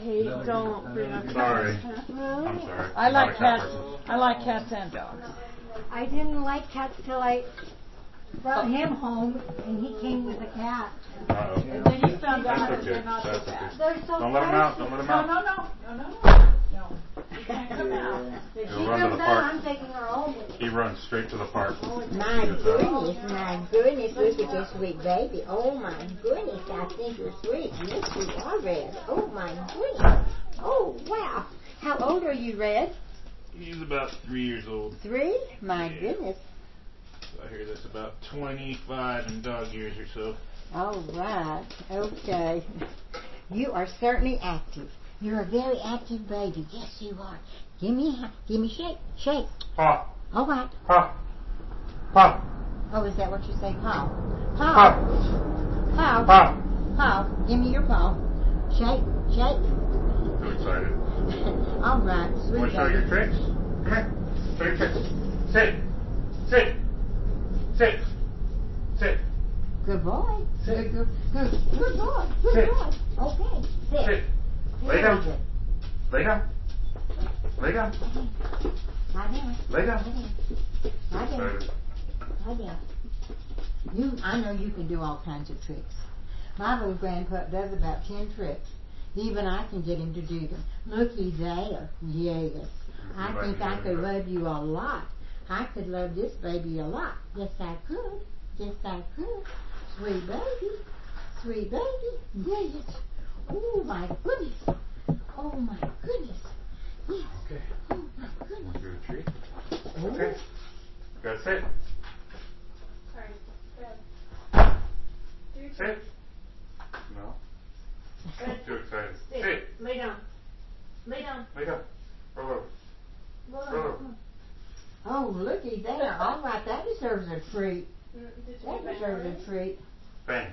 Don't bring up Sorry. cats. I'm sorry. I I'm like not a cat cats. person. I like cats and dogs. I didn't like cats till I brought him home, and he came with a cat. Uh-oh. And then you found out That's that okay. they're not That's so bad. okay. They're so Don't let them out. precious. Don't let them No, out. no, no, no, no, no. You can't come out. If He'll she run to comes the out, park. I'm taking her home with me. He runs straight to the park. My goodness, look at this sweet baby. Oh my goodness, I think you're sweet. Yes, you are, Red. Oh my goodness. Oh, wow. How old are you, Red? He's about 3 years old. 3? My Yeah. goodness. I hear that's about 25 in dog years or so. All right. Okay. You are certainly active. You're a very active baby. Yes, you are. Give me shake. Shake. Paw. All right. Paw. Paw. Oh, is that what you say? Paw. Paw. Paw. Paw. Paw. Paw. Give me your paw. Shake. Shake. Too excited. All right. Sweet Want to show baby. your tricks? Come here. Show your tricks. Sit. Sit. Sit. Sit. Good boy. Sit. Good boy. Good Sit. boy. Okay. Sit. Sit. Lay Very down. good. Lay down. Lay down. Lie down. Lay down. Lie down. Excited. Lie down. I know you can do all kinds of tricks. My little grandpup does about 10 tricks. Even I can get him to do them. Looky there. Yes. I think I could love you a lot. I could love this baby a lot. Yes, I could. Yes, I could. Sweet baby. Sweet baby. Yes. Oh, my goodness. Oh, my goodness. Yes. Okay. Oh, my goodness. Want to do a treat? Oh. Okay. Gotta sit. Sorry. Sit. No. Too excited. Sit. Lay down. Lay down. Lay down. Roll over. Roll over. Oh, looky there. All right, that deserves a treat. Did you That bang deserves already? a treat. Bang.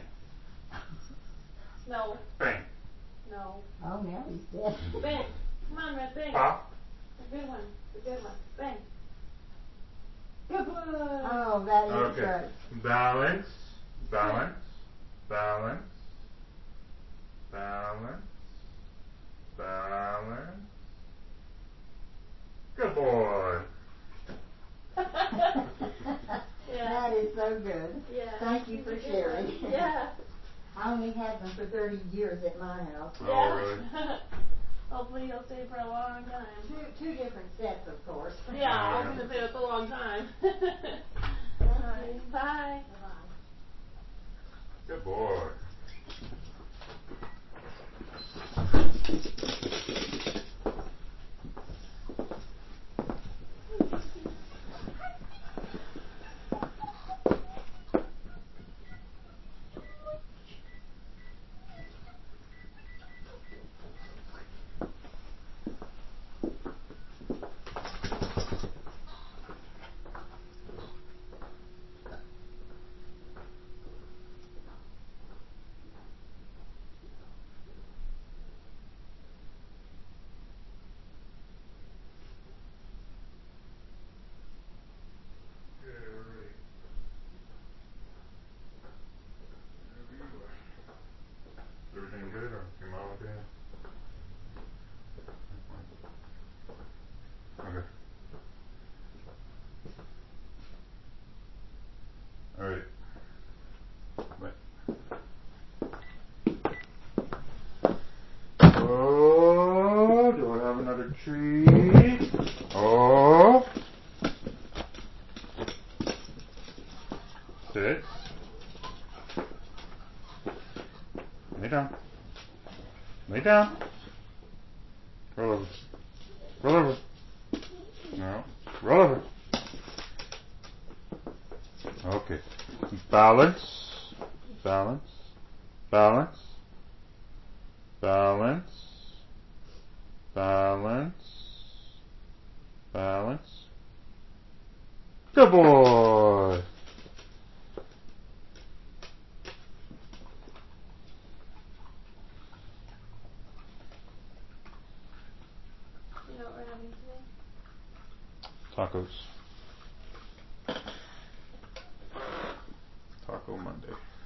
No. Bang. No. Oh, now he's dead. Bang. Come on, Red. Bang. Paw. The good one. The good one. Bang. Good boy. Oh, that is Okay. good. Balance. Balance. Balance. Balance. Balance. Good boy. Yeah. That is so good. Yeah. Thank you for sharing. Yeah. I only had them for 30 years at my house. Oh, Yeah. really? Hopefully you'll stay for a long time. Two different sets, of course. Yeah, I Yeah. was gonna say it's a long time. Thank Alright, you. bye. Good boy. Lay down. Roll over. Roll over. No. Roll over. Okay. Balance. Balance. Balance. Balance. Balance. Balance. Good boy. You know what we're having today? Tacos. Taco Monday.